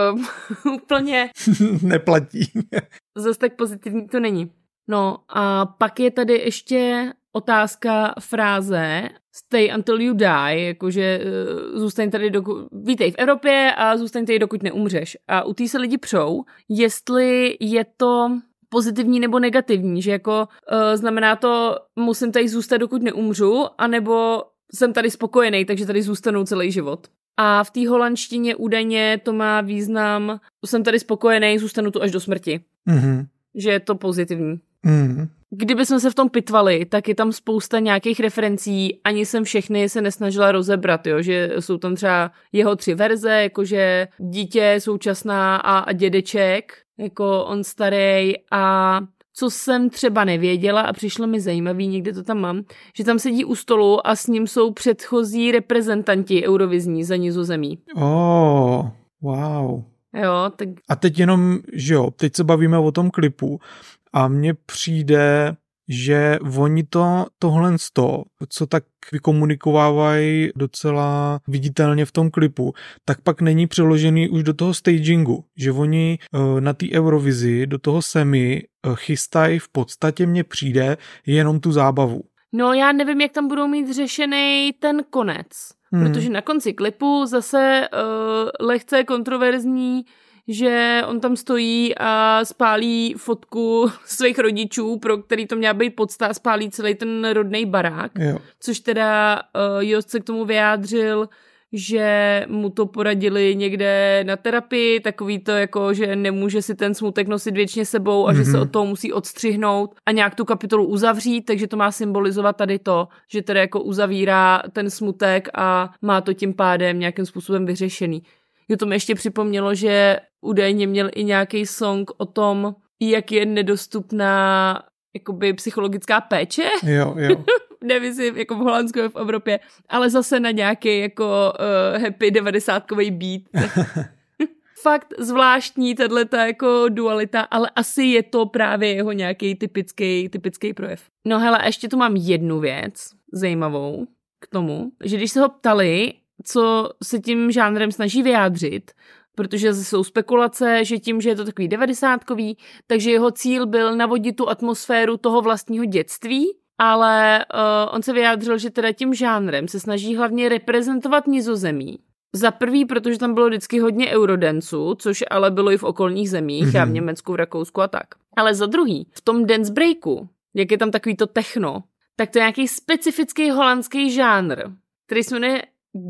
úplně neplatí. Zase tak pozitivní to není. No a pak je tady ještě otázka fráze stay until you die, jakože zůstaň tady, vítej v Evropě a zůstaň tady, dokud neumřeš. A u té se lidi přou, jestli je to pozitivní nebo negativní, že jako znamená to, musím tady zůstat, dokud neumřu, anebo jsem tady spokojený, takže tady zůstanu celý život. A v té holandštině údajně to má význam, jsem tady spokojený, zůstanu tu až do smrti. Mm-hmm. Že je to pozitivní. Mm-hmm. Kdyby jsme se v tom pitvali, tak je tam spousta nějakých referencí, ani jsem všechny se nesnažila rozebrat, jo? Že jsou tam třeba jeho 3 verze, jakože dítě současná a dědeček, jako on starý a co jsem třeba nevěděla a přišlo mi zajímavý, někde to tam mám, že tam sedí u stolu a s ním jsou předchozí reprezentanti eurovizní za Nizozemí. Wow. Jo, tak... A teď jenom, že jo, teď se bavíme o tom klipu a mně přijde, že oni tohle co tak vykomunikovávají docela viditelně v tom klipu, tak pak není přeložený už do toho stagingu, že oni na té Eurovizi do toho semi chystají v podstatě mně přijde jenom tu zábavu. No já nevím, jak tam budou mít řešený ten konec, protože na konci klipu zase lehce kontroverzní, že on tam stojí a spálí fotku svých rodičů, pro který to měla být podsta, spálí celý ten rodnej barák, což teda Jost se k tomu vyjádřil, že mu to poradili někde na terapii, takový to jako, že nemůže si ten smutek nosit věčně sebou a že se od toho musí odstřihnout a nějak tu kapitolu uzavřít, takže to má symbolizovat tady to, že teda jako uzavírá ten smutek a má to tím pádem nějakým způsobem vyřešený. Jo, to mi ještě připomnělo, že údajně měl i nějaký song o tom, jak je nedostupná jakoby psychologická péče. Jo. Nevím, jako v Holandsku v Evropě, ale zase na nějaký jako happy 90kový beat. Fakt zvláštní tato jako dualita, ale asi je to právě jeho nějaký typický projev. No hele, a ještě tu mám jednu věc zajímavou k tomu, že když se ho ptali, co se tím žánrem snaží vyjádřit, protože jsou spekulace, že tím, že je to takový 90kový, takže jeho cíl byl navodit tu atmosféru toho vlastního dětství, ale on se vyjádřil, že teda tím žánrem se snaží hlavně reprezentovat Nizozemí. Za prvý, protože tam bylo vždycky hodně eurodanců, což ale bylo i v okolních zemích, a v Německu, v Rakousku a tak. Ale za druhý, v tom dance breaku, jak je tam takový to techno, tak to je nějaký specifický holandský žánr, který se jmenuje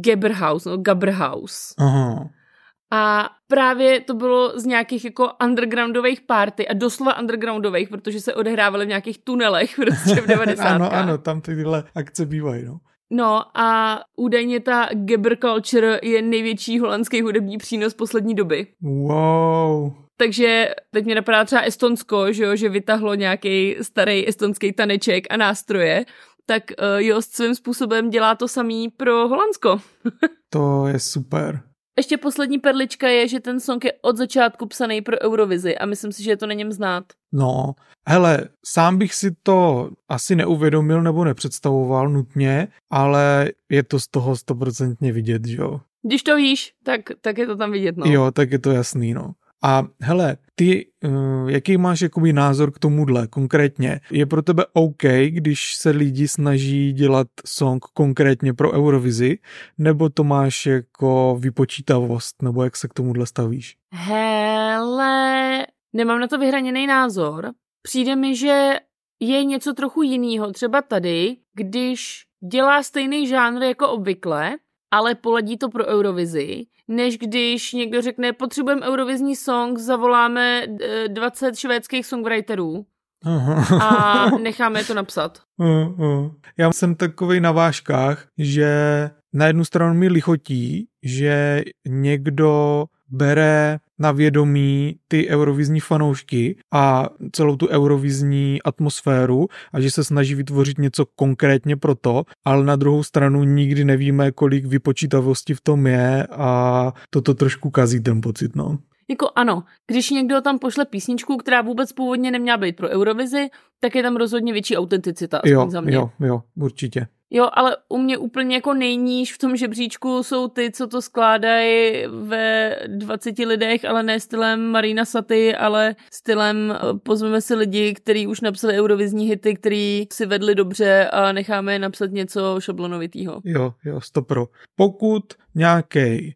Gabberhouse. Aha. A právě to bylo z nějakých jako undergroundových party a doslova undergroundových, protože se odehrávaly v nějakých tunelech prostě v 90. Ano, tam tyhle akce bývají, no. No a údajně ta Gabber culture je největší holandský hudební přínos poslední doby. Wow. Takže teď mě napadá třeba Estonsko, že vytahlo nějaký starý estonský taneček a nástroje, tak Jost svým způsobem dělá to samý pro Holandsko. To je super. Ještě poslední perlička je, že ten song je od začátku psaný pro Eurovizi a myslím si, že je to na něm znát. No, hele, sám bych si to asi neuvědomil nebo nepředstavoval nutně, ale je to z toho 100% vidět, že jo? Když to víš, tak je to tam vidět, no. Jo, tak je to jasný, no. A hele, ty, jaký máš jakoby názor k tomuhle konkrétně? Je pro tebe OK, když se lidi snaží dělat song konkrétně pro Eurovizi, nebo to máš jako vypočítavost, nebo jak se k tomuhle stavíš? Hele, nemám na to vyhraněný názor. Přijde mi, že je něco trochu jinýho, třeba tady, když dělá stejný žánr jako obvykle, ale poladí to pro Eurovizi, než když někdo řekne, potřebujeme eurovizní song, zavoláme 20 švédských songwriterů a necháme je to napsat. Já jsem takovej na vážkách, že na jednu stranu mi lichotí, že někdo bere na vědomí ty eurovizní fanoušky a celou tu eurovizní atmosféru a že se snaží vytvořit něco konkrétně pro to, ale na druhou stranu nikdy nevíme, kolik vypočítavosti v tom je a toto trošku kazí ten pocit, no. Jako ano, když někdo tam pošle písničku, která vůbec původně neměla být pro Eurovizi, tak je tam rozhodně větší autenticita, aspoň za mě. Jo, určitě. Jo, ale u mě úplně jako nejníž v tom žebříčku jsou ty, co to skládají ve 20 lidech, ale ne stylem Marina Saty, ale stylem pozveme si lidi, kteří už napsali eurovizní hity, který si vedli dobře a necháme je napsat něco šablonovitýho. Jo, 100%. Pokud nějaký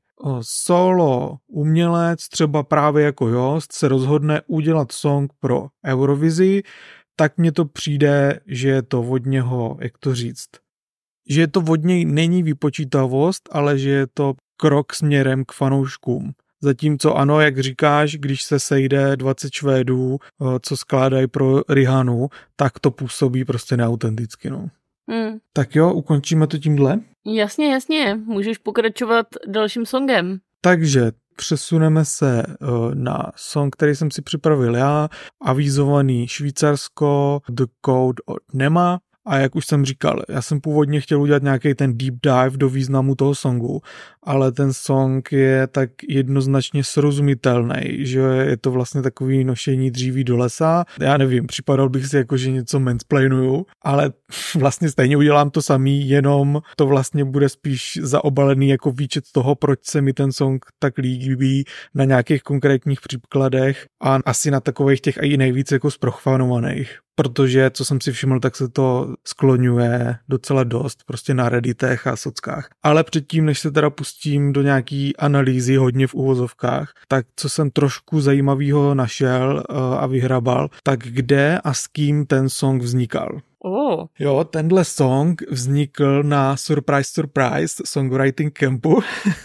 solo umělec, třeba právě jako Jost, se rozhodne udělat song pro Eurovizi, tak mně to přijde, že je to od něho, jak to říct, že je to od něj není vypočítavost, ale že je to krok směrem k fanouškům. Zatímco ano, jak říkáš, když se sejde 20 Švédů, co skládají pro Rihanu, tak to působí prostě neautenticky, no. Tak jo, ukončíme to tímhle? Jasně, můžeš pokračovat dalším songem. Takže přesuneme se na song, který jsem si připravil já, avizovaný Švýcarsko, The Code od Nema. A jak už jsem říkal, já jsem původně chtěl udělat nějaký ten deep dive do významu toho songu, ale ten song je tak jednoznačně srozumitelný, že je to vlastně takový nošení dříví do lesa. Já nevím, připadal bych si jako, že něco mansplainuju, ale vlastně stejně udělám to samý, jenom to vlastně bude spíš zaobalený jako výčet toho, proč se mi ten song tak líbí na nějakých konkrétních příkladech a asi na takových těch i nejvíc jako zprofanovaných. Protože, co jsem si všiml, tak se to skloňuje docela dost, prostě na Redditech a sockách. Ale předtím, než se teda pustím do nějaký analýzy, hodně v uvozovkách, tak co jsem trošku zajímavého našel a vyhrabal, tak kde a s kým ten song vznikal. Jo, tenhle song vznikl na Surprise Songwriting Campu.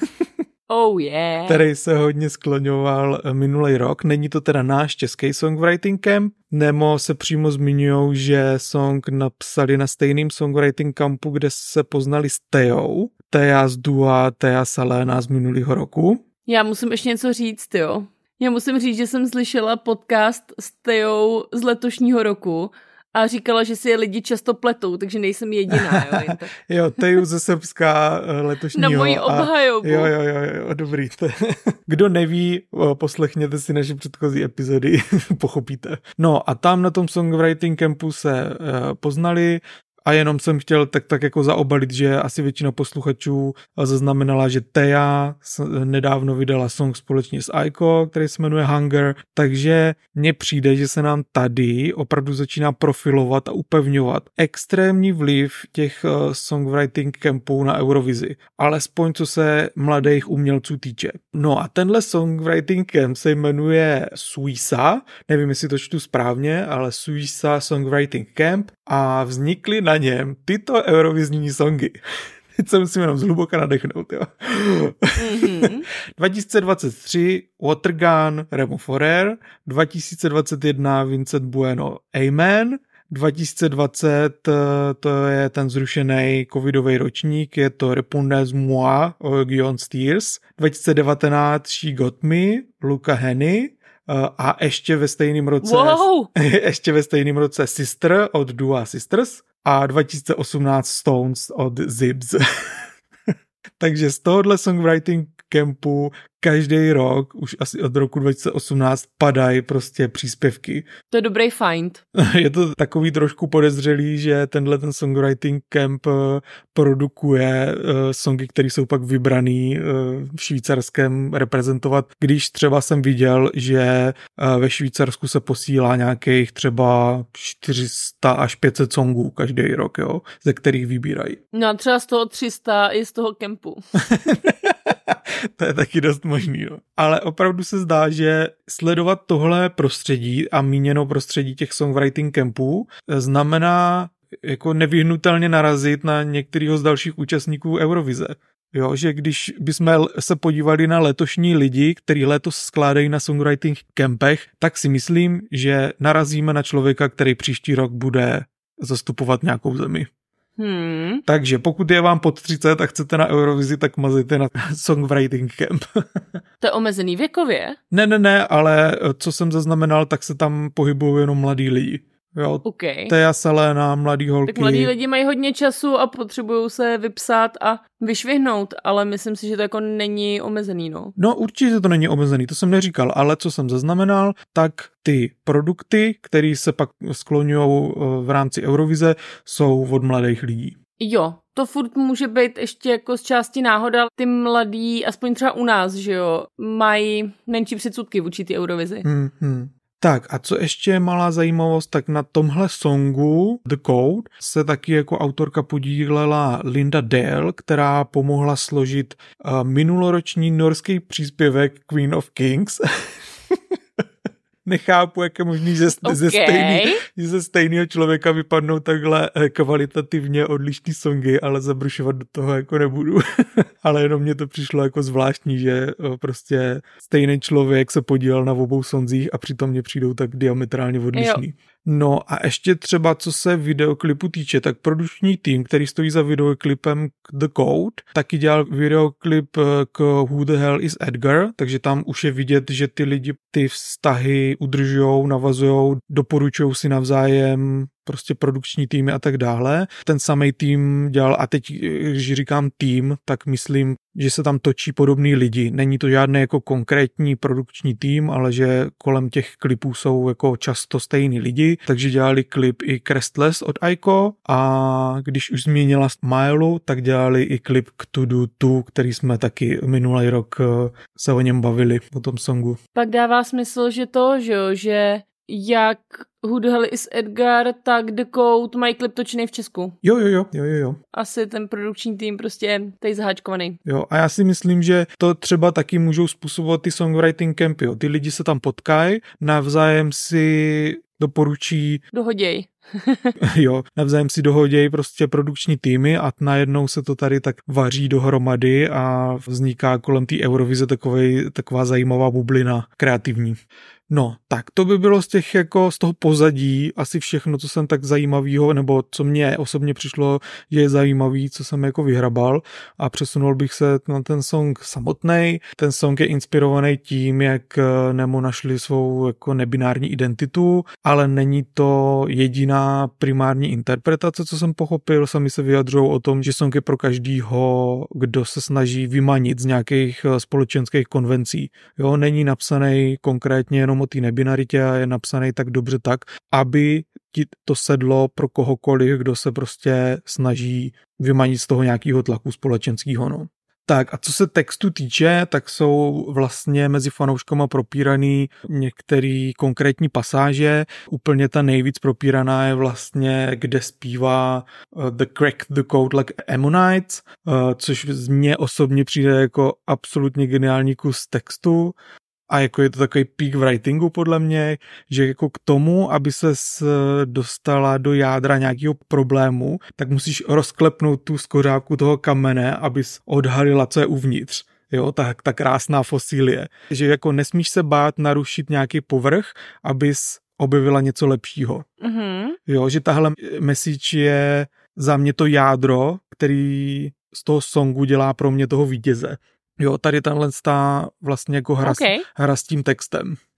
Oh yeah. Který se hodně skloňoval minulý rok. Není to teda náš český songwriting camp. Nemo se přímo zmiňujou, že song napsali na stejným songwriting campu, kde se poznali s Teou. Tea z dua Tea Salena z minulého roku. Já musím ještě něco říct, jo. Já musím říct, že jsem slyšela podcast s Teou z letošního roku a říkala, že si je lidi často pletou, takže nejsem jediná, jo. Jo, Teju ze Srbska letošního. Na moji obhajobu. Jo, dobrý. Kdo neví, poslechněte si naše předchozí epizody, pochopíte. No a tam na tom songwriting campu se poznali, a jenom jsem chtěl tak jako zaobalit, že asi většina posluchačů zaznamenala, že Tea nedávno vydala song společně s Aiko, který se jmenuje Hunger, takže mně přijde, že se nám tady opravdu začíná profilovat a upevňovat extrémní vliv těch songwriting campů na Eurovizi, alespoň co se mladých umělců týče. No a tenhle songwriting camp se jmenuje Suisa, nevím, jestli to čtu správně, ale Suisa Songwriting Camp a vznikly na něm tyto eurovizní songy. Teď se musím jenom zhluboka nadechnout, jo. 2023 Watergun Remo Forer, 2021 Vincent Bueno Amen, 2020 to je ten zrušený covidový ročník, je to Répondez moi Guillaume Steers, 2019 She Got Me, Luca Henney, a ještě ve stejném roce Sister od Dua Sisters a 2018 Stones od Zibs. Takže z tohohle songwriting campu, každý rok, už asi od roku 2018, padají prostě příspěvky. To je dobrý find. Je to takový trošku podezřelý, že tenhle ten songwriting camp produkuje songy, které jsou pak vybraný v švýcarském reprezentovat. Když třeba jsem viděl, že ve Švýcarsku se posílá nějakých třeba 400 až 500 songů každý rok, jo, ze kterých vybírají. No a třeba z toho 300 i z toho kempu. To je taky dost možný, no. Ale opravdu se zdá, že sledovat tohle prostředí a míněno prostředí těch songwriting campů znamená jako nevyhnutelně narazit na některého z dalších účastníků Eurovize. Jo, že když bychom se podívali na letošní lidi, kteří letos skládají na songwriting campech, tak si myslím, že narazíme na člověka, který příští rok bude zastupovat nějakou zemi. Takže pokud je vám pod 30 a chcete na Eurovizi, tak mazejte na songwriting camp. To je omezený věkově? Ne, ale co jsem zaznamenal, tak se tam pohybují jenom mladí lidi. Jo, okay. Teja, Selena, mladý holky. Tak mladí lidi mají hodně času a potřebují se vypsat a vyšvihnout, ale myslím si, že to jako není omezený, no. No určitě to není omezený, to jsem neříkal, ale co jsem zaznamenal, tak ty produkty, které se pak skloňujou v rámci Eurovize, jsou od mladých lidí. Jo, to furt může být ještě jako z části náhoda. Ty mladí, aspoň třeba u nás, že jo, mají menší předsudky vůči té Eurovizi. Tak a co ještě je malá zajímavost, tak na tomhle songu The Code se taky jako autorka podílela Linda Dale, která pomohla složit minuloroční norský příspěvek Queen of Kings. Nechápu, jak je možný, že ze stejného člověka vypadnou takhle kvalitativně odlišný songy, ale zabrušovat do toho jako nebudu. Ale jenom mně to přišlo jako zvláštní, že prostě stejný člověk se podílel na obou sonzích a přitom mě přijdou tak diametrálně odlišný. Jo. No a ještě třeba, co se videoklipu týče, tak produkční tým, který stojí za videoklipem The Code, taky dělal videoklip k Who the Hell is Edgar, takže tam už je vidět, že ty lidi ty vztahy udržujou, navazujou, doporučují si navzájem prostě produkční týmy a tak dále. Ten samej tým dělal, a teď, když říkám tým, tak myslím, že se tam točí podobný lidi. Není to žádný jako konkrétní produkční tým, ale že kolem těch klipů jsou jako často stejný lidi, takže dělali klip i Crestless od Aiko a když už změnila Milu, tak dělali i klip k To Do To, který jsme taky minulý rok se o něm bavili, o tom songu. Pak dává smysl, že jak Who the Hell is Edgar, tak The Code mají klip točený v Česku. Jo. Asi ten produkční tým prostě tady zaháčkovaný. Jo, a já si myslím, že to třeba taky můžou způsobovat ty songwriting campy. Ty lidi se tam potkají, navzájem si doporučí... Dohoděj. Jo, navzájem si dohodějí prostě produkční týmy a najednou se to tady tak vaří dohromady a vzniká kolem té Eurovize taková zajímavá bublina kreativní. No, tak to by bylo z toho pozadí asi všechno, co jsem tak zajímavého, nebo co mě osobně přišlo, že je zajímavý, co jsem jako vyhrabal a přesunul bych se na ten song samotnej. Ten song je inspirovaný tím, jak Nemo našli svou jako nebinární identitu, ale není to jediná primární interpretace, co jsem pochopil. Sami se vyjadřují o tom, že song je pro každýho, kdo se snaží vymanit z nějakých společenských konvencí. Jo, není napsaný konkrétně jenom o té nebinaritě a je napsaný tak dobře tak, aby ti to sedlo pro kohokoliv, kdo se prostě snaží vymanit z toho nějakého tlaku společenského. No. Tak a co se textu týče, tak jsou vlastně mezi fanouškama propíraný některé konkrétní pasáže. Úplně ta nejvíc propíraná je vlastně, kde zpívá The Crack the Code like Ammonites, což z mě osobně přijde jako absolutně geniální kus textu. A jako je to takový peak v writingu podle mě, že jako k tomu, aby ses dostala do jádra nějakého problému, tak musíš rozklepnout tu skořápku toho kamene, abys odhalila, co je uvnitř. Jo, ta krásná fosílie. Že jako nesmíš se bát narušit nějaký povrch, abys objevila něco lepšího. Mm-hmm. Jo, že tahle message je za mě to jádro, který z toho songu dělá pro mě toho vítěze. Jo, tady tenhle vlastně jako hra s tím textem.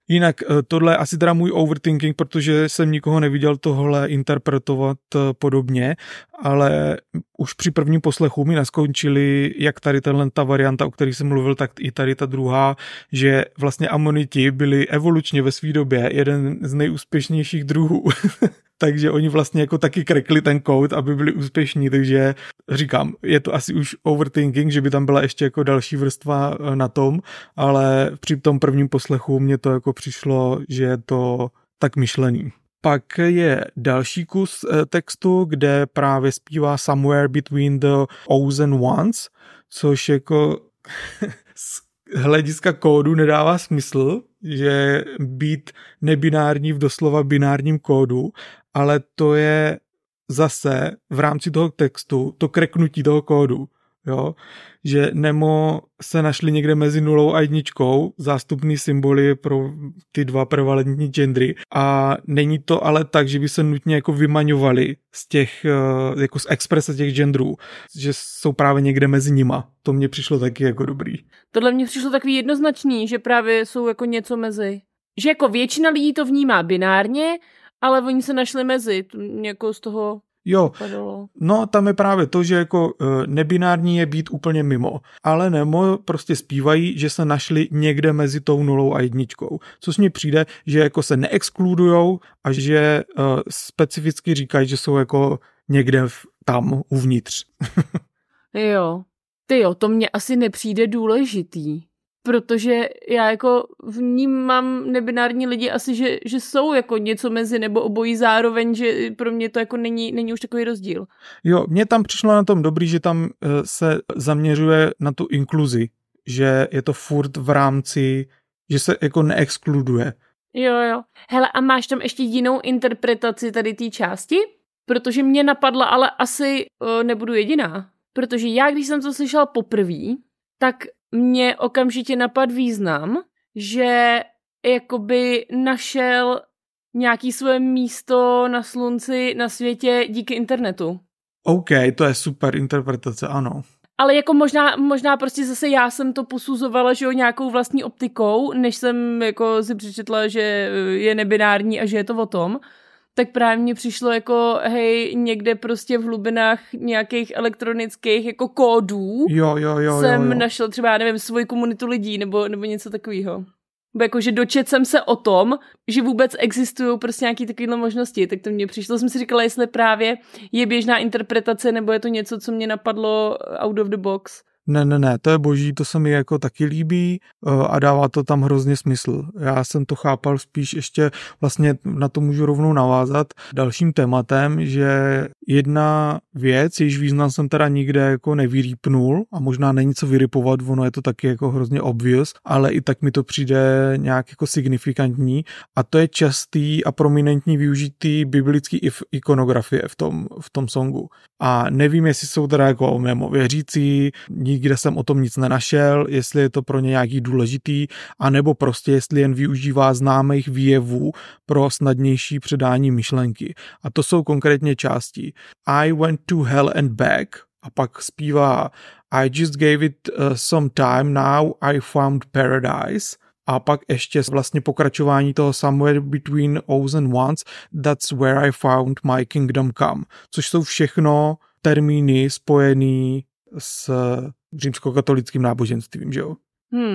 Jinak tohle je asi teda můj overthinking, protože jsem nikoho neviděl tohle interpretovat podobně, ale už při prvním poslechu mi naskončili jak tady ta varianta, o který jsem mluvil, tak i tady ta druhá, že vlastně amoniti byli evolučně ve své době jeden z nejúspěšnějších druhů. Takže oni vlastně jako taky krekli ten kód, aby byli úspěšní, takže říkám, je to asi už overthinking, že by tam byla ještě jako další vrstva na tom, ale při tom prvním poslechu mně to jako přišlo, že je to tak myšlený. Pak je další kus textu, kde právě zpívá Somewhere Between the O's and Ones, což jako z hlediska kódu nedává smysl, že být nebinární v doslova binárním kódu, ale to je zase v rámci toho textu to kreknutí toho kódu, jo? Že Nemo se našli někde mezi 0 a 1, zástupný symboly pro ty dva prevalentní gendry a není to ale tak, že by se nutně jako vymaňovali z těch, jako z exprese těch genderů, že jsou právě někde mezi nima. To mně přišlo taky jako dobrý. Tohle mně přišlo takový jednoznačný, že právě jsou jako něco mezi. Že jako většina lidí to vnímá binárně, ale oni se našli mezi. To mě jako z toho jo, padalo. No tam je právě to, že jako nebinární je být úplně mimo, ale Nemo prostě zpívají, že se našli někde mezi tou 0 a 1, což mi přijde, že jako se neexkludujou a že specificky říkají, že jsou jako někde tam uvnitř. Jo, tyjo, to mně asi nepřijde důležitý. Protože já jako vnímám nebinární lidi asi, že jsou jako něco mezi nebo obojí zároveň, že pro mě to jako není už takový rozdíl. Jo, mně tam přišlo na tom dobrý, že tam se zaměřuje na tu inkluzi, že je to furt v rámci, že se jako neexkluduje. Jo. Hele, a máš tam ještě jinou interpretaci tady té části? Protože mě napadla, ale asi nebudu jediná. Protože já, když jsem to slyšela poprvé, tak mě okamžitě napadl význam, že jakoby našel nějaký svoje místo na slunci, na světě díky internetu. OK, to je super interpretace, ano. Ale jako možná prostě zase já jsem to posuzovala, že jo, nějakou vlastní optikou, než jsem jako si přečetla, že je nebinární a že je to o tom. Tak právě mně přišlo jako, hej, někde prostě v hlubinách nějakých elektronických jako kódů jsem našel třeba, já nevím, svoji komunitu lidí nebo něco takového. Bo jako, že dočet jsem se o tom, že vůbec existují prostě nějaké takovéhle možnosti, tak to mně přišlo, jsem si říkala, jestli právě je běžná interpretace, nebo je to něco, co mě napadlo out of the box. Ne, to je boží, to se mi jako taky líbí a dává to tam hrozně smysl. Já jsem to chápal spíš ještě, vlastně na to můžu rovnou navázat dalším tématem, že jedna věc, jejíž význam jsem teda nikde jako nevyrýpnul a možná není co vyrypovat, ono je to taky jako hrozně obvious, ale i tak mi to přijde nějak jako signifikantní a to je častý a prominentní využitý biblický ikonografie v tom songu. A nevím, jestli jsou teda jako Nemo věřící, nikde jsem o tom nic nenašel, jestli je to pro ně nějaký důležitý, anebo prostě jestli jen využívá známých výjevů pro snadnější předání myšlenky. A to jsou konkrétně části. I went to hell and back a pak zpívá I just gave it some time, now I found paradise. A pak ještě vlastně pokračování toho somewhere between O's and Ones, that's where I found my kingdom come. Což jsou všechno termíny spojený s římskokatolickým náboženstvím, že jo?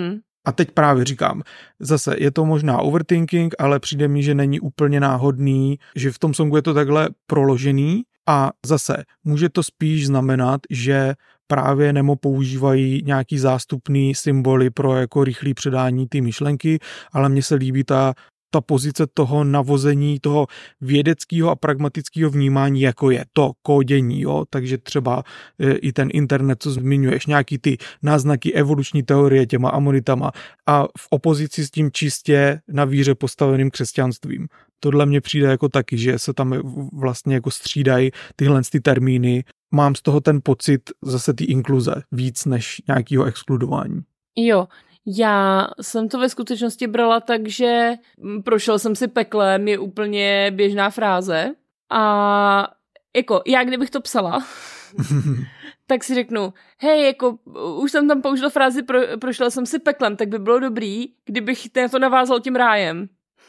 A teď právě říkám, zase je to možná overthinking, ale přijde mi, že není úplně náhodný, že v tom songu je to takhle proložený a zase může to spíš znamenat, že právě Nemo používají nějaký zástupný symboly pro jako rychlé předání ty myšlenky, ale mně se líbí ta pozice toho navození, toho vědeckého a pragmatického vnímání, jako je to kódění, jo? Takže třeba i ten internet, co zmiňuješ, nějaký ty náznaky evoluční teorie těma amonitama a v opozici s tím čistě na víře postaveným křesťanstvím. Tohle mně přijde jako taky, že se tam vlastně jako střídají tyhle ty termíny. Mám z toho ten pocit zase ty inkluze víc než nějakého exkludování. Jo, já jsem to ve skutečnosti brala tak, že prošel jsem si peklem je úplně běžná fráze a jako já kdybych to psala, tak si řeknu, hej, jako už jsem tam použila frázi prošla jsem si peklem, tak by bylo dobrý, kdybych to navázal tím rájem.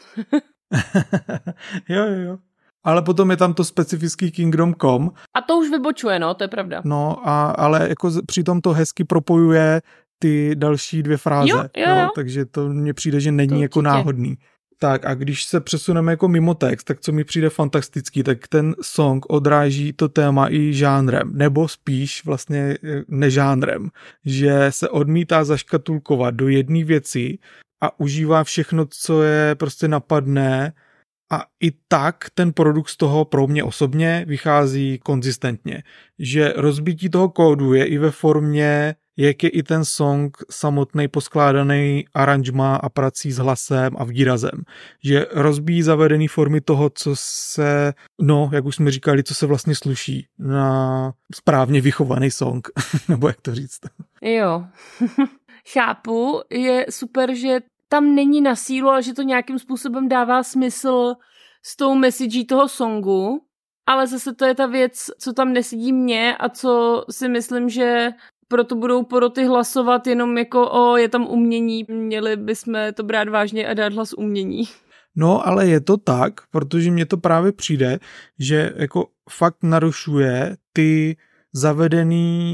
Jo. Ale potom je tam to specifický Kingdom Come. A to už vybočuje, no, to je pravda. No, ale jako přitom to hezky propojuje ty další 2 fráze. Jo. Takže to mně přijde, že není to jako náhodný. Tak a když se přesuneme jako mimo text, tak co mi přijde fantastický, tak ten song odráží to téma i žánrem, nebo spíš vlastně nežánrem, že se odmítá zaškatulkovat do jedné věci a užívá všechno, co je prostě napadné, a i tak ten produkt z toho pro mě osobně vychází konzistentně. Že rozbití toho kódu je i ve formě, jak je i ten song samotný poskládaný aranžma a prací s hlasem a výrazem. Že rozbíjí zavedený formy toho, co se, jak už jsme říkali, co se vlastně sluší na správně vychovaný song. Nebo jak to říct? Jo. Chápu, je super, že tam není na sílu, ale že to nějakým způsobem dává smysl s tou messagí toho songu, ale zase to je ta věc, co tam nesedí mně a co si myslím, že proto budou poroty hlasovat jenom jako je tam umění, měli bychom to brát vážně a dát hlas umění. No, ale je to tak, protože mně to právě přijde, že jako fakt narušuje ty zavedený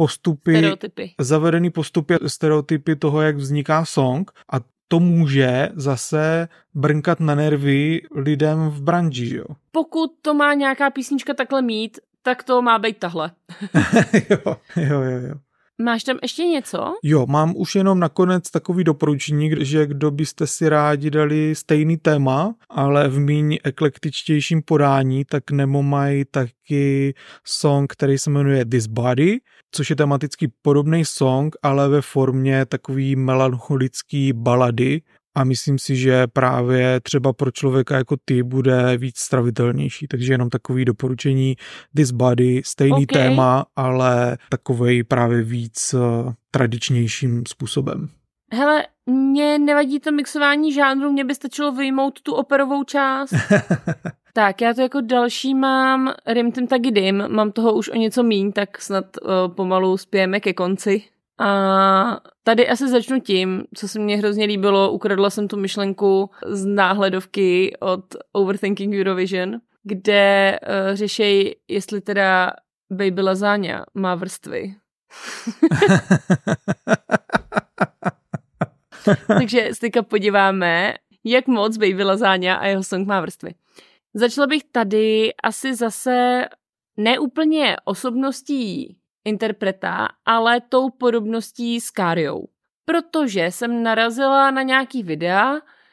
stereotypy toho, jak vzniká song, a to může zase brnkat na nervy lidem v branži, jo? Pokud to má nějaká písnička takhle mít, tak to má být tahle. Jo. Máš tam ještě něco? Jo, mám už jenom nakonec takový doporučení, že kdo byste si rádi dali stejný téma, ale v míň eklektičtějším podání, tak Nemo mají taky song, který se jmenuje This Body, což je tematicky podobný song, ale ve formě takový melancholický balady, a myslím si, že právě třeba pro člověka jako ty bude víc stravitelnější, takže jenom takový doporučení This Body, stejný téma, ale takovej právě víc tradičnějším způsobem. Hele, mně nevadí to mixování žánru, mně by stačilo vyjmout tu operovou část. Tak, já to jako další mám Rimtim Tagidim, mám toho už o něco míň, tak snad pomalu spějeme ke konci. A tady asi začnu tím, co se mně hrozně líbilo, ukradla jsem tu myšlenku z náhledovky od Overthinking Eurovision, kde řešejí, jestli teda Baby Lasagna má vrstvy. Takže se teďka podíváme, jak moc Baby Lasagna a jeho song má vrstvy. Začala bych tady asi zase neúplně osobností interpreta, ale tou podobností s Káriou. Protože jsem narazila na nějaký videa,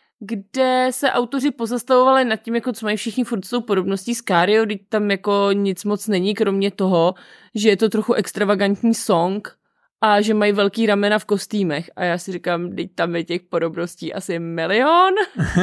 kde se autoři pozastavovali nad tím, jako co mají všichni furt s tou podobností s Káriou, když tam jako nic moc není, kromě toho, že je to trochu extravagantní song a že mají velký ramena v kostýmech. A já si říkám, teď tam je těch podobností asi 1 milion.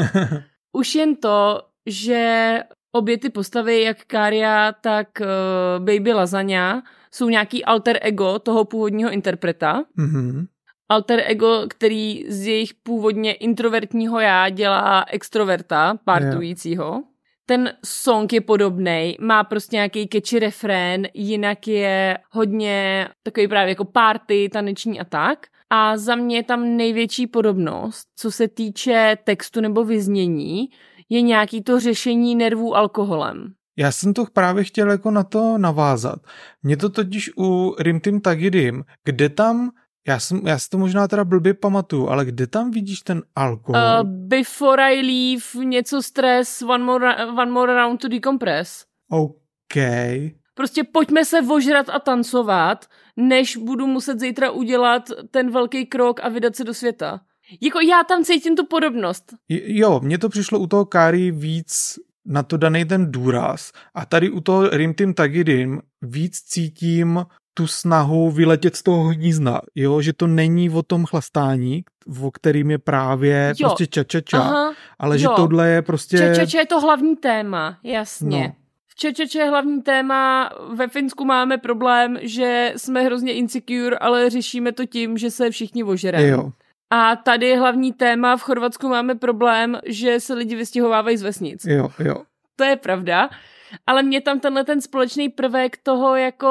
Už jen to, že obě ty postavy, jak Kária, tak Baby Lasagna, jsou nějaký alter ego toho původního interpreta. Mm-hmm. Alter ego, který z jejich původně introvertního já dělá extroverta, partujícího. Yeah. Ten song je podobnej, má prostě nějaký catchy refrén, jinak je hodně takový právě jako party, taneční a tak. A za mě je tam největší podobnost, co se týče textu nebo vyznění, je nějaký to řešení nervů alkoholem. Já jsem to právě chtěl jako na to navázat. Mě to totiž u Rimtim Tagidim, kde tam, já si to možná teda blbě pamatuju, ale kde tam vidíš ten alkohol? Before I leave, něco stres, one more round to decompress. OK. Prostě pojďme se ožrat a tancovat, než budu muset zítra udělat ten velký krok a vydat se do světa. Jako já tam cítím tu podobnost. Jo, mně to přišlo u toho Kári víc na to daný ten důraz. A tady u toho Rimtim Tagidim víc cítím tu snahu vyletět z toho hnízda, jo, že to není o tom chlastání, o kterým je právě prostě ča, ale že tohle je prostě... Ča je to hlavní téma, jasně. No. V ča je hlavní téma, ve Finsku máme problém, že jsme hrozně insecure, ale řešíme to tím, že se všichni ožereme. Jo. A tady je hlavní téma, v Chorvatsku máme problém, že se lidi vystěhovávají z vesnic. Jo. To je pravda, ale mě tam tenhle ten společný prvek toho jako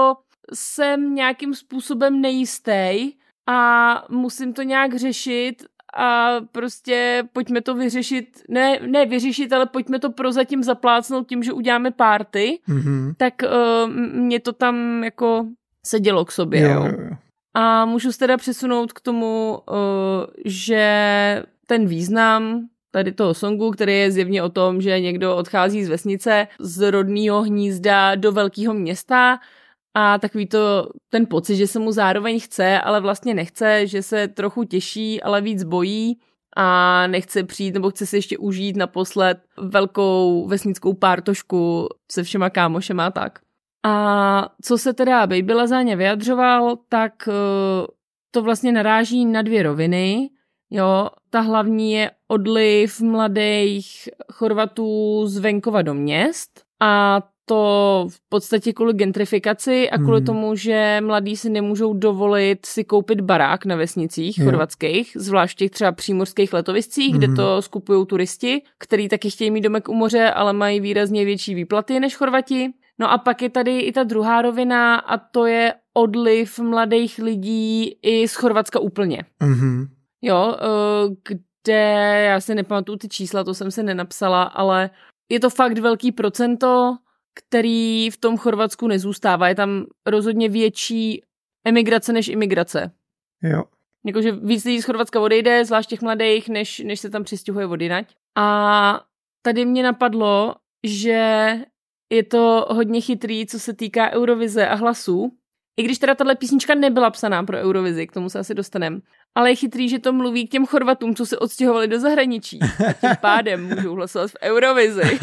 jsem nějakým způsobem nejistý a musím to nějak řešit a prostě pojďme to vyřešit, ne vyřešit, ale pojďme to prozatím zaplácnout tím, že uděláme party, tak mě to tam jako sedělo k sobě. Jo. A můžu se teda přesunout k tomu, že ten význam tady toho songu, který je zjevně o tom, že někdo odchází z vesnice, z rodného hnízda do velkého města a takový to ten pocit, že se mu zároveň chce, ale vlastně nechce, že se trochu těší, ale víc bojí a nechce přijít nebo chce si ještě užít naposled velkou vesnickou pártošku se všema kámošema a tak. A co se teda Baby Lasagne vyjadřoval, tak to vlastně naráží na 2 roviny. Jo, ta hlavní je odliv mladých Chorvatů z venkova do měst a to v podstatě kvůli gentrifikaci a kvůli tomu, že mladí si nemůžou dovolit si koupit barák na vesnicích chorvatských, zvlášť těch třeba přímořských letoviscích, kde to skupují turisti, který taky chtějí mít domek u moře, ale mají výrazně větší výplaty než Chorvati. No a pak je tady i ta druhá rovina a to je odliv mladých lidí i z Chorvatska úplně. Jo, kde, já si nepamatuju ty čísla, to jsem se nenapsala, ale je to fakt velký procento, který v tom Chorvatsku nezůstává. Je tam rozhodně větší emigrace než imigrace. Jo. Jakože víc lidí z Chorvatska odejde, zvlášť těch mladých, než se tam přistěhuje odinať. A tady mě napadlo, že je to hodně chytrý, co se týká Eurovize a hlasů. I když teda tahle písnička nebyla psaná pro Eurovizi, k tomu se asi dostaneme. Ale je chytrý, že to mluví k těm Chorvatům, co se odstěhovali do zahraničí. A tím pádem můžou hlasovat v Eurovizi.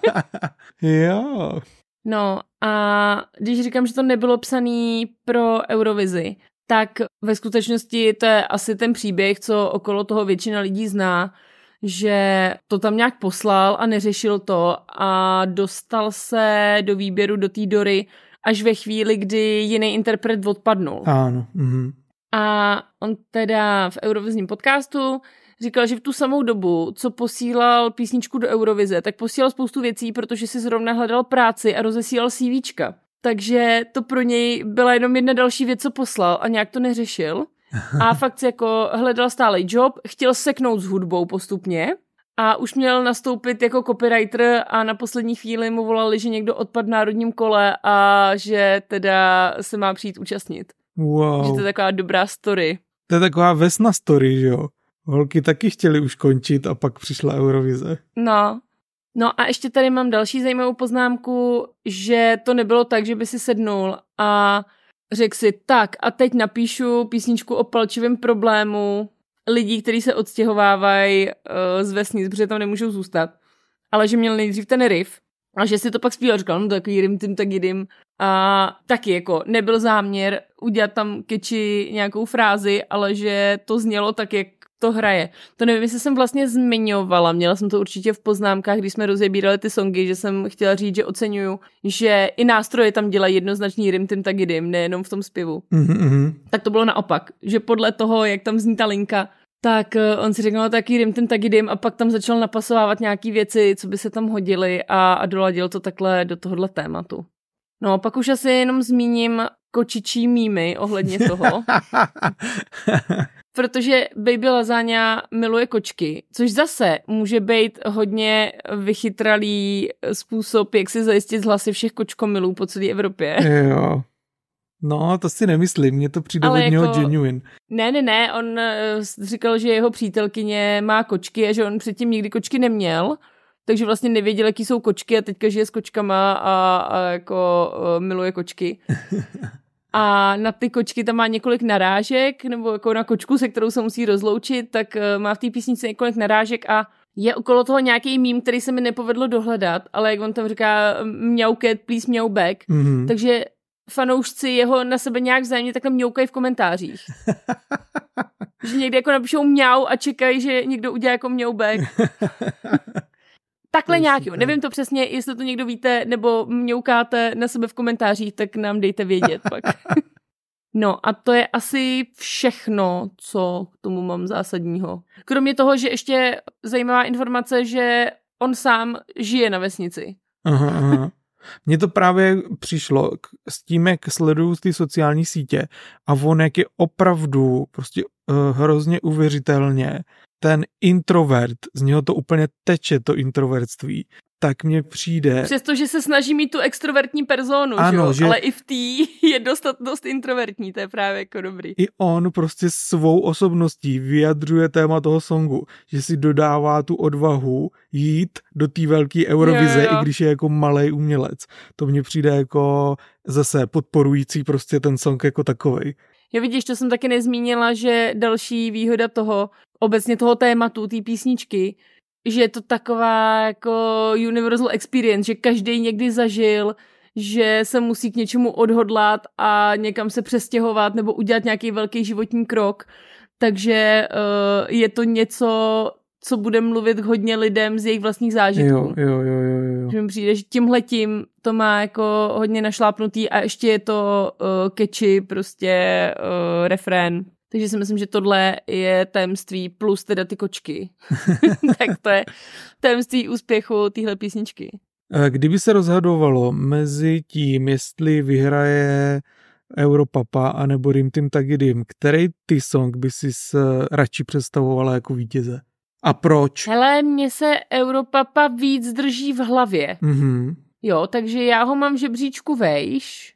Jo. No a když říkám, že to nebylo psaný pro Eurovizi, tak ve skutečnosti to je asi ten příběh, co okolo toho většina lidí zná, že to tam nějak poslal a neřešil to a dostal se do výběru do té Dory až ve chvíli, kdy jiný interpret odpadnul. Ano. A on teda v eurovizním podcastu říkal, že v tu samou dobu, co posílal písničku do Eurovize, tak posílal spoustu věcí, protože si zrovna hledal práci a rozesílal CVčka. Takže to pro něj byla jenom jedna další věc, co poslal a nějak to neřešil. A fakt jako hledal stále job, chtěl seknout s hudbou postupně a už měl nastoupit jako copywriter a na poslední chvíli mu volali, že někdo odpadl v národním kole a že teda se má přijít účastnit. Wow. Že to je taková dobrá story. To je taková Vesna story, že jo? Holky taky chtěli už končit a pak přišla Eurovize. No a ještě tady mám další zajímavou poznámku, že to nebylo tak, že by si sednul a řekl si, tak a teď napíšu písničku o palčivém problému lidí, kteří se odstěhovávají z vesnic, protože tam nemůžou zůstat. Ale že měl nejdřív ten riff a že si to pak zpíval, říkal, no takový rim, tím tak jdím. A taky jako nebyl záměr udělat tam catchy nějakou frázi, ale že to znělo tak, jak to hraje. To nevím, jestli jsem vlastně zmiňovala, měla jsem to určitě v poznámkách, když jsme rozebírali ty songy, že jsem chtěla říct, že oceňuju, že i nástroje tam dělají jednoznačný rim, tím tak jdím, nejenom v tom zpěvu. Tak to bylo naopak, že podle toho, jak tam zní ta linka, tak on si řekl, no taky rim, tím tak jdím a pak tam začal napasovávat nějaký věci, co by se tam hodily a doladil to takhle do tohohle tématu. No, pak už asi jenom zmíním kočičí mýmy ohledně toho. Protože Baby Lasagne miluje kočky, což zase může být hodně vychytralý způsob, jak si zajistit hlasy všech kočkomilů po celé Evropě. Jo. No, to si nemyslím, mně to přijde hodně jako genuine. Ne, on říkal, že jeho přítelkyně má kočky a že on předtím nikdy kočky neměl, takže vlastně nevěděl, jaký jsou kočky a teďka žije s kočkama a jako miluje kočky. A na ty kočky tam má několik narážek, nebo jako na kočku, se kterou se musí rozloučit, tak má v té písničce několik narážek a je okolo toho nějaký mím, který se mi nepovedlo dohledat, ale jak on tam říká meow cat, please meow back, takže fanoušci jeho na sebe nějak vzájemně takhle mňoukají v komentářích. Že někdy jako napíšou mňau a čekají, že někdo udělá jako meow back. Takhle nějak, jo. Nevím to přesně, jestli to někdo víte, nebo mňoukáte na sebe v komentářích, tak nám dejte vědět pak. No a to je asi všechno, co k tomu mám zásadního. Kromě toho, že ještě zajímavá informace, že on sám žije na vesnici. Aha. Mně to právě přišlo s tím, jak sleduju ty sociální sítě a on jak je opravdu prostě hrozně uvěřitelně ten introvert, z něho to úplně teče, to introvertství, tak mně přijde... Přestože se snaží mít tu extrovertní personu, ano, že? Ale i v té je dost introvertní, to je právě jako dobrý. I on prostě svou osobností vyjadřuje téma toho songu, že si dodává tu odvahu jít do té velké Eurovize, jo. I když je jako malej umělec. To mně přijde jako zase podporující prostě ten song jako takovej. Jo, vidíš, to jsem taky nezmínila, že další výhoda toho, obecně toho tématu, té písničky, že je to taková jako universal experience, že každý někdy zažil, že se musí k něčemu odhodlat a někam se přestěhovat nebo udělat nějaký velký životní krok. Takže je to něco, co bude mluvit hodně lidem z jejich vlastních zážitků. Jo. Že mi přijde, že tímhletím to má jako hodně našlápnutý a ještě je to catchy, prostě refrén. Takže si myslím, že tohle je tajemství plus teda ty kočky. Tak to je tajemství úspěchu téhle písničky. Kdyby se rozhodovalo mezi tím, jestli vyhraje Europapa anebo Rim Tim Tagidim, který ty song by si radši představovala jako vítěze? A proč? Hele, mně se Europapa víc drží v hlavě. Mm-hmm. Jo, takže já ho mám v žebříčku vejš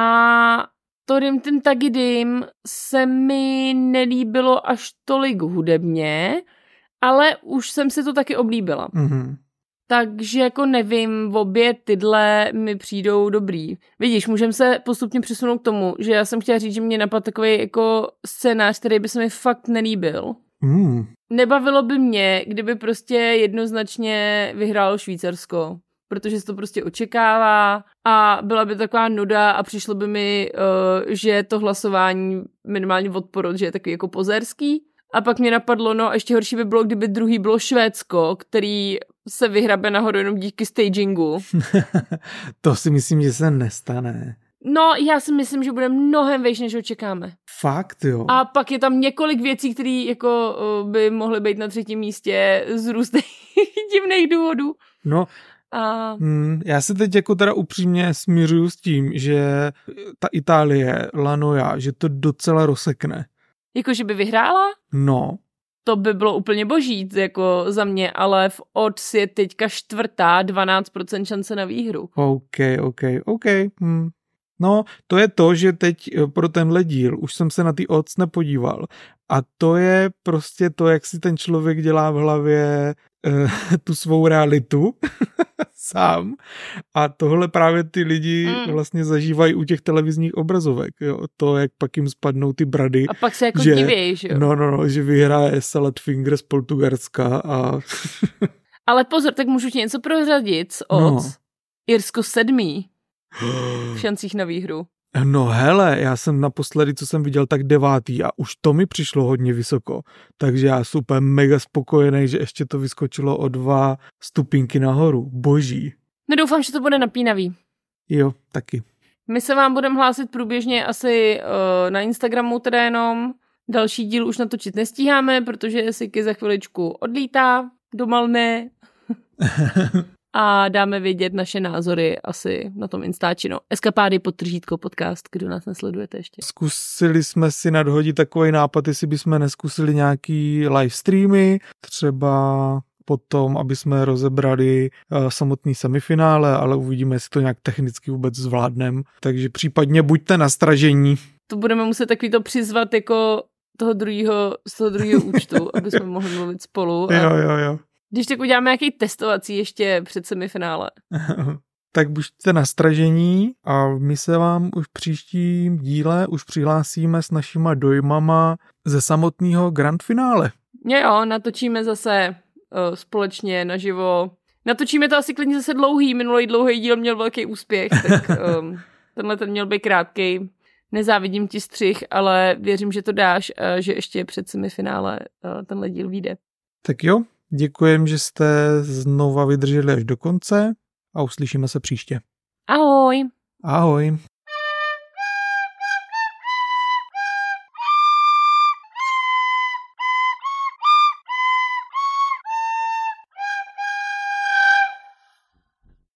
a to Rim Tim Tagidim se mi nelíbilo až tolik hudebně, ale už jsem si to taky oblíbila. Mm-hmm. Takže jako nevím, obě tyhle mi přijdou dobrý. Vidíš, můžeme se postupně přesunout k tomu, že já jsem chtěla říct, že mě napadl takový jako scénář, který by se mi fakt nelíbil. Nebavilo by mě, kdyby prostě jednoznačně vyhrálo Švýcarsko, protože se to prostě očekává a byla by taková nuda a přišlo by mi, že to hlasování minimálně od porod, že je takový jako pozerský. A pak mě napadlo, no a ještě horší by bylo, kdyby druhý bylo Švédsko, který se vyhrabe nahoru jenom díky stagingu. To si myslím, že se nestane. No, já si myslím, že bude mnohem vejš, než očekáme. Fakt, jo. A pak je tam několik věcí, které jako by mohly být na třetím místě z různých divných důvodů. No, já se teď jako teda upřímně směřuju s tím, že ta Itálie, La Noia, že to docela rozsekne. Jako, že by vyhrála? No. To by bylo úplně boží, jako za mě, ale v odds je teďka 4., 12% šance na výhru. OK. No, to je to, že teď pro tenhle díl už jsem se na ty odds nepodíval. A to je prostě to, jak si ten člověk dělá v hlavě tu svou realitu sám. A tohle právě ty lidi vlastně zažívají u těch televizních obrazovek. Jo? To, jak pak jim spadnou ty brady. A pak se jako divějí, že jo? No, že vyhraje Salad Finger z Portugalska a... Ale pozor, tak můžu ti něco prořadit z odds. No. Irsko 7. v šancích na výhru. No hele, já jsem naposledy, co jsem viděl, tak 9. a už to mi přišlo hodně vysoko. Takže já jsem úplně mega spokojený, že ještě to vyskočilo o 2 stupínky nahoru. Boží. No doufám, že to bude napínavý. Jo, taky. My se vám budeme hlásit průběžně asi na Instagramu teda jenom. Další díl už natočit nestíháme, protože Siky za chviličku odlítá do Malmö. A dáme vědět naše názory asi na tom Instači, no. Eskapády _ podcast, kdo nás nesledujete ještě. Zkusili jsme si nadhodit takový nápad, jestli bychom neskusili nějaký live streamy, třeba potom, aby jsme rozebrali samotný semifinále, ale uvidíme, jestli to nějak technicky vůbec zvládneme. Takže případně buďte nastražení. To budeme muset takový to přizvat jako z toho druhého účtu, aby jsme mohli mluvit spolu. Jo. Když tak uděláme nějaký testovací ještě před semifinále. Tak buďte nastražení a my se vám už v příštím díle už přihlásíme s našima dojmama ze samotného grand finále. Jo, natočíme zase společně naživo. Natočíme to asi klidně zase dlouhý. Minulý dlouhý díl měl velký úspěch, tak tenhle ten měl být krátkej. Nezávidím ti střih, ale věřím, že to dáš a že ještě před semifinále tenhle díl vyjde. Tak jo. Děkujem, že jste znova vydrželi až do konce a uslyšíme se příště. Ahoj. Ahoj.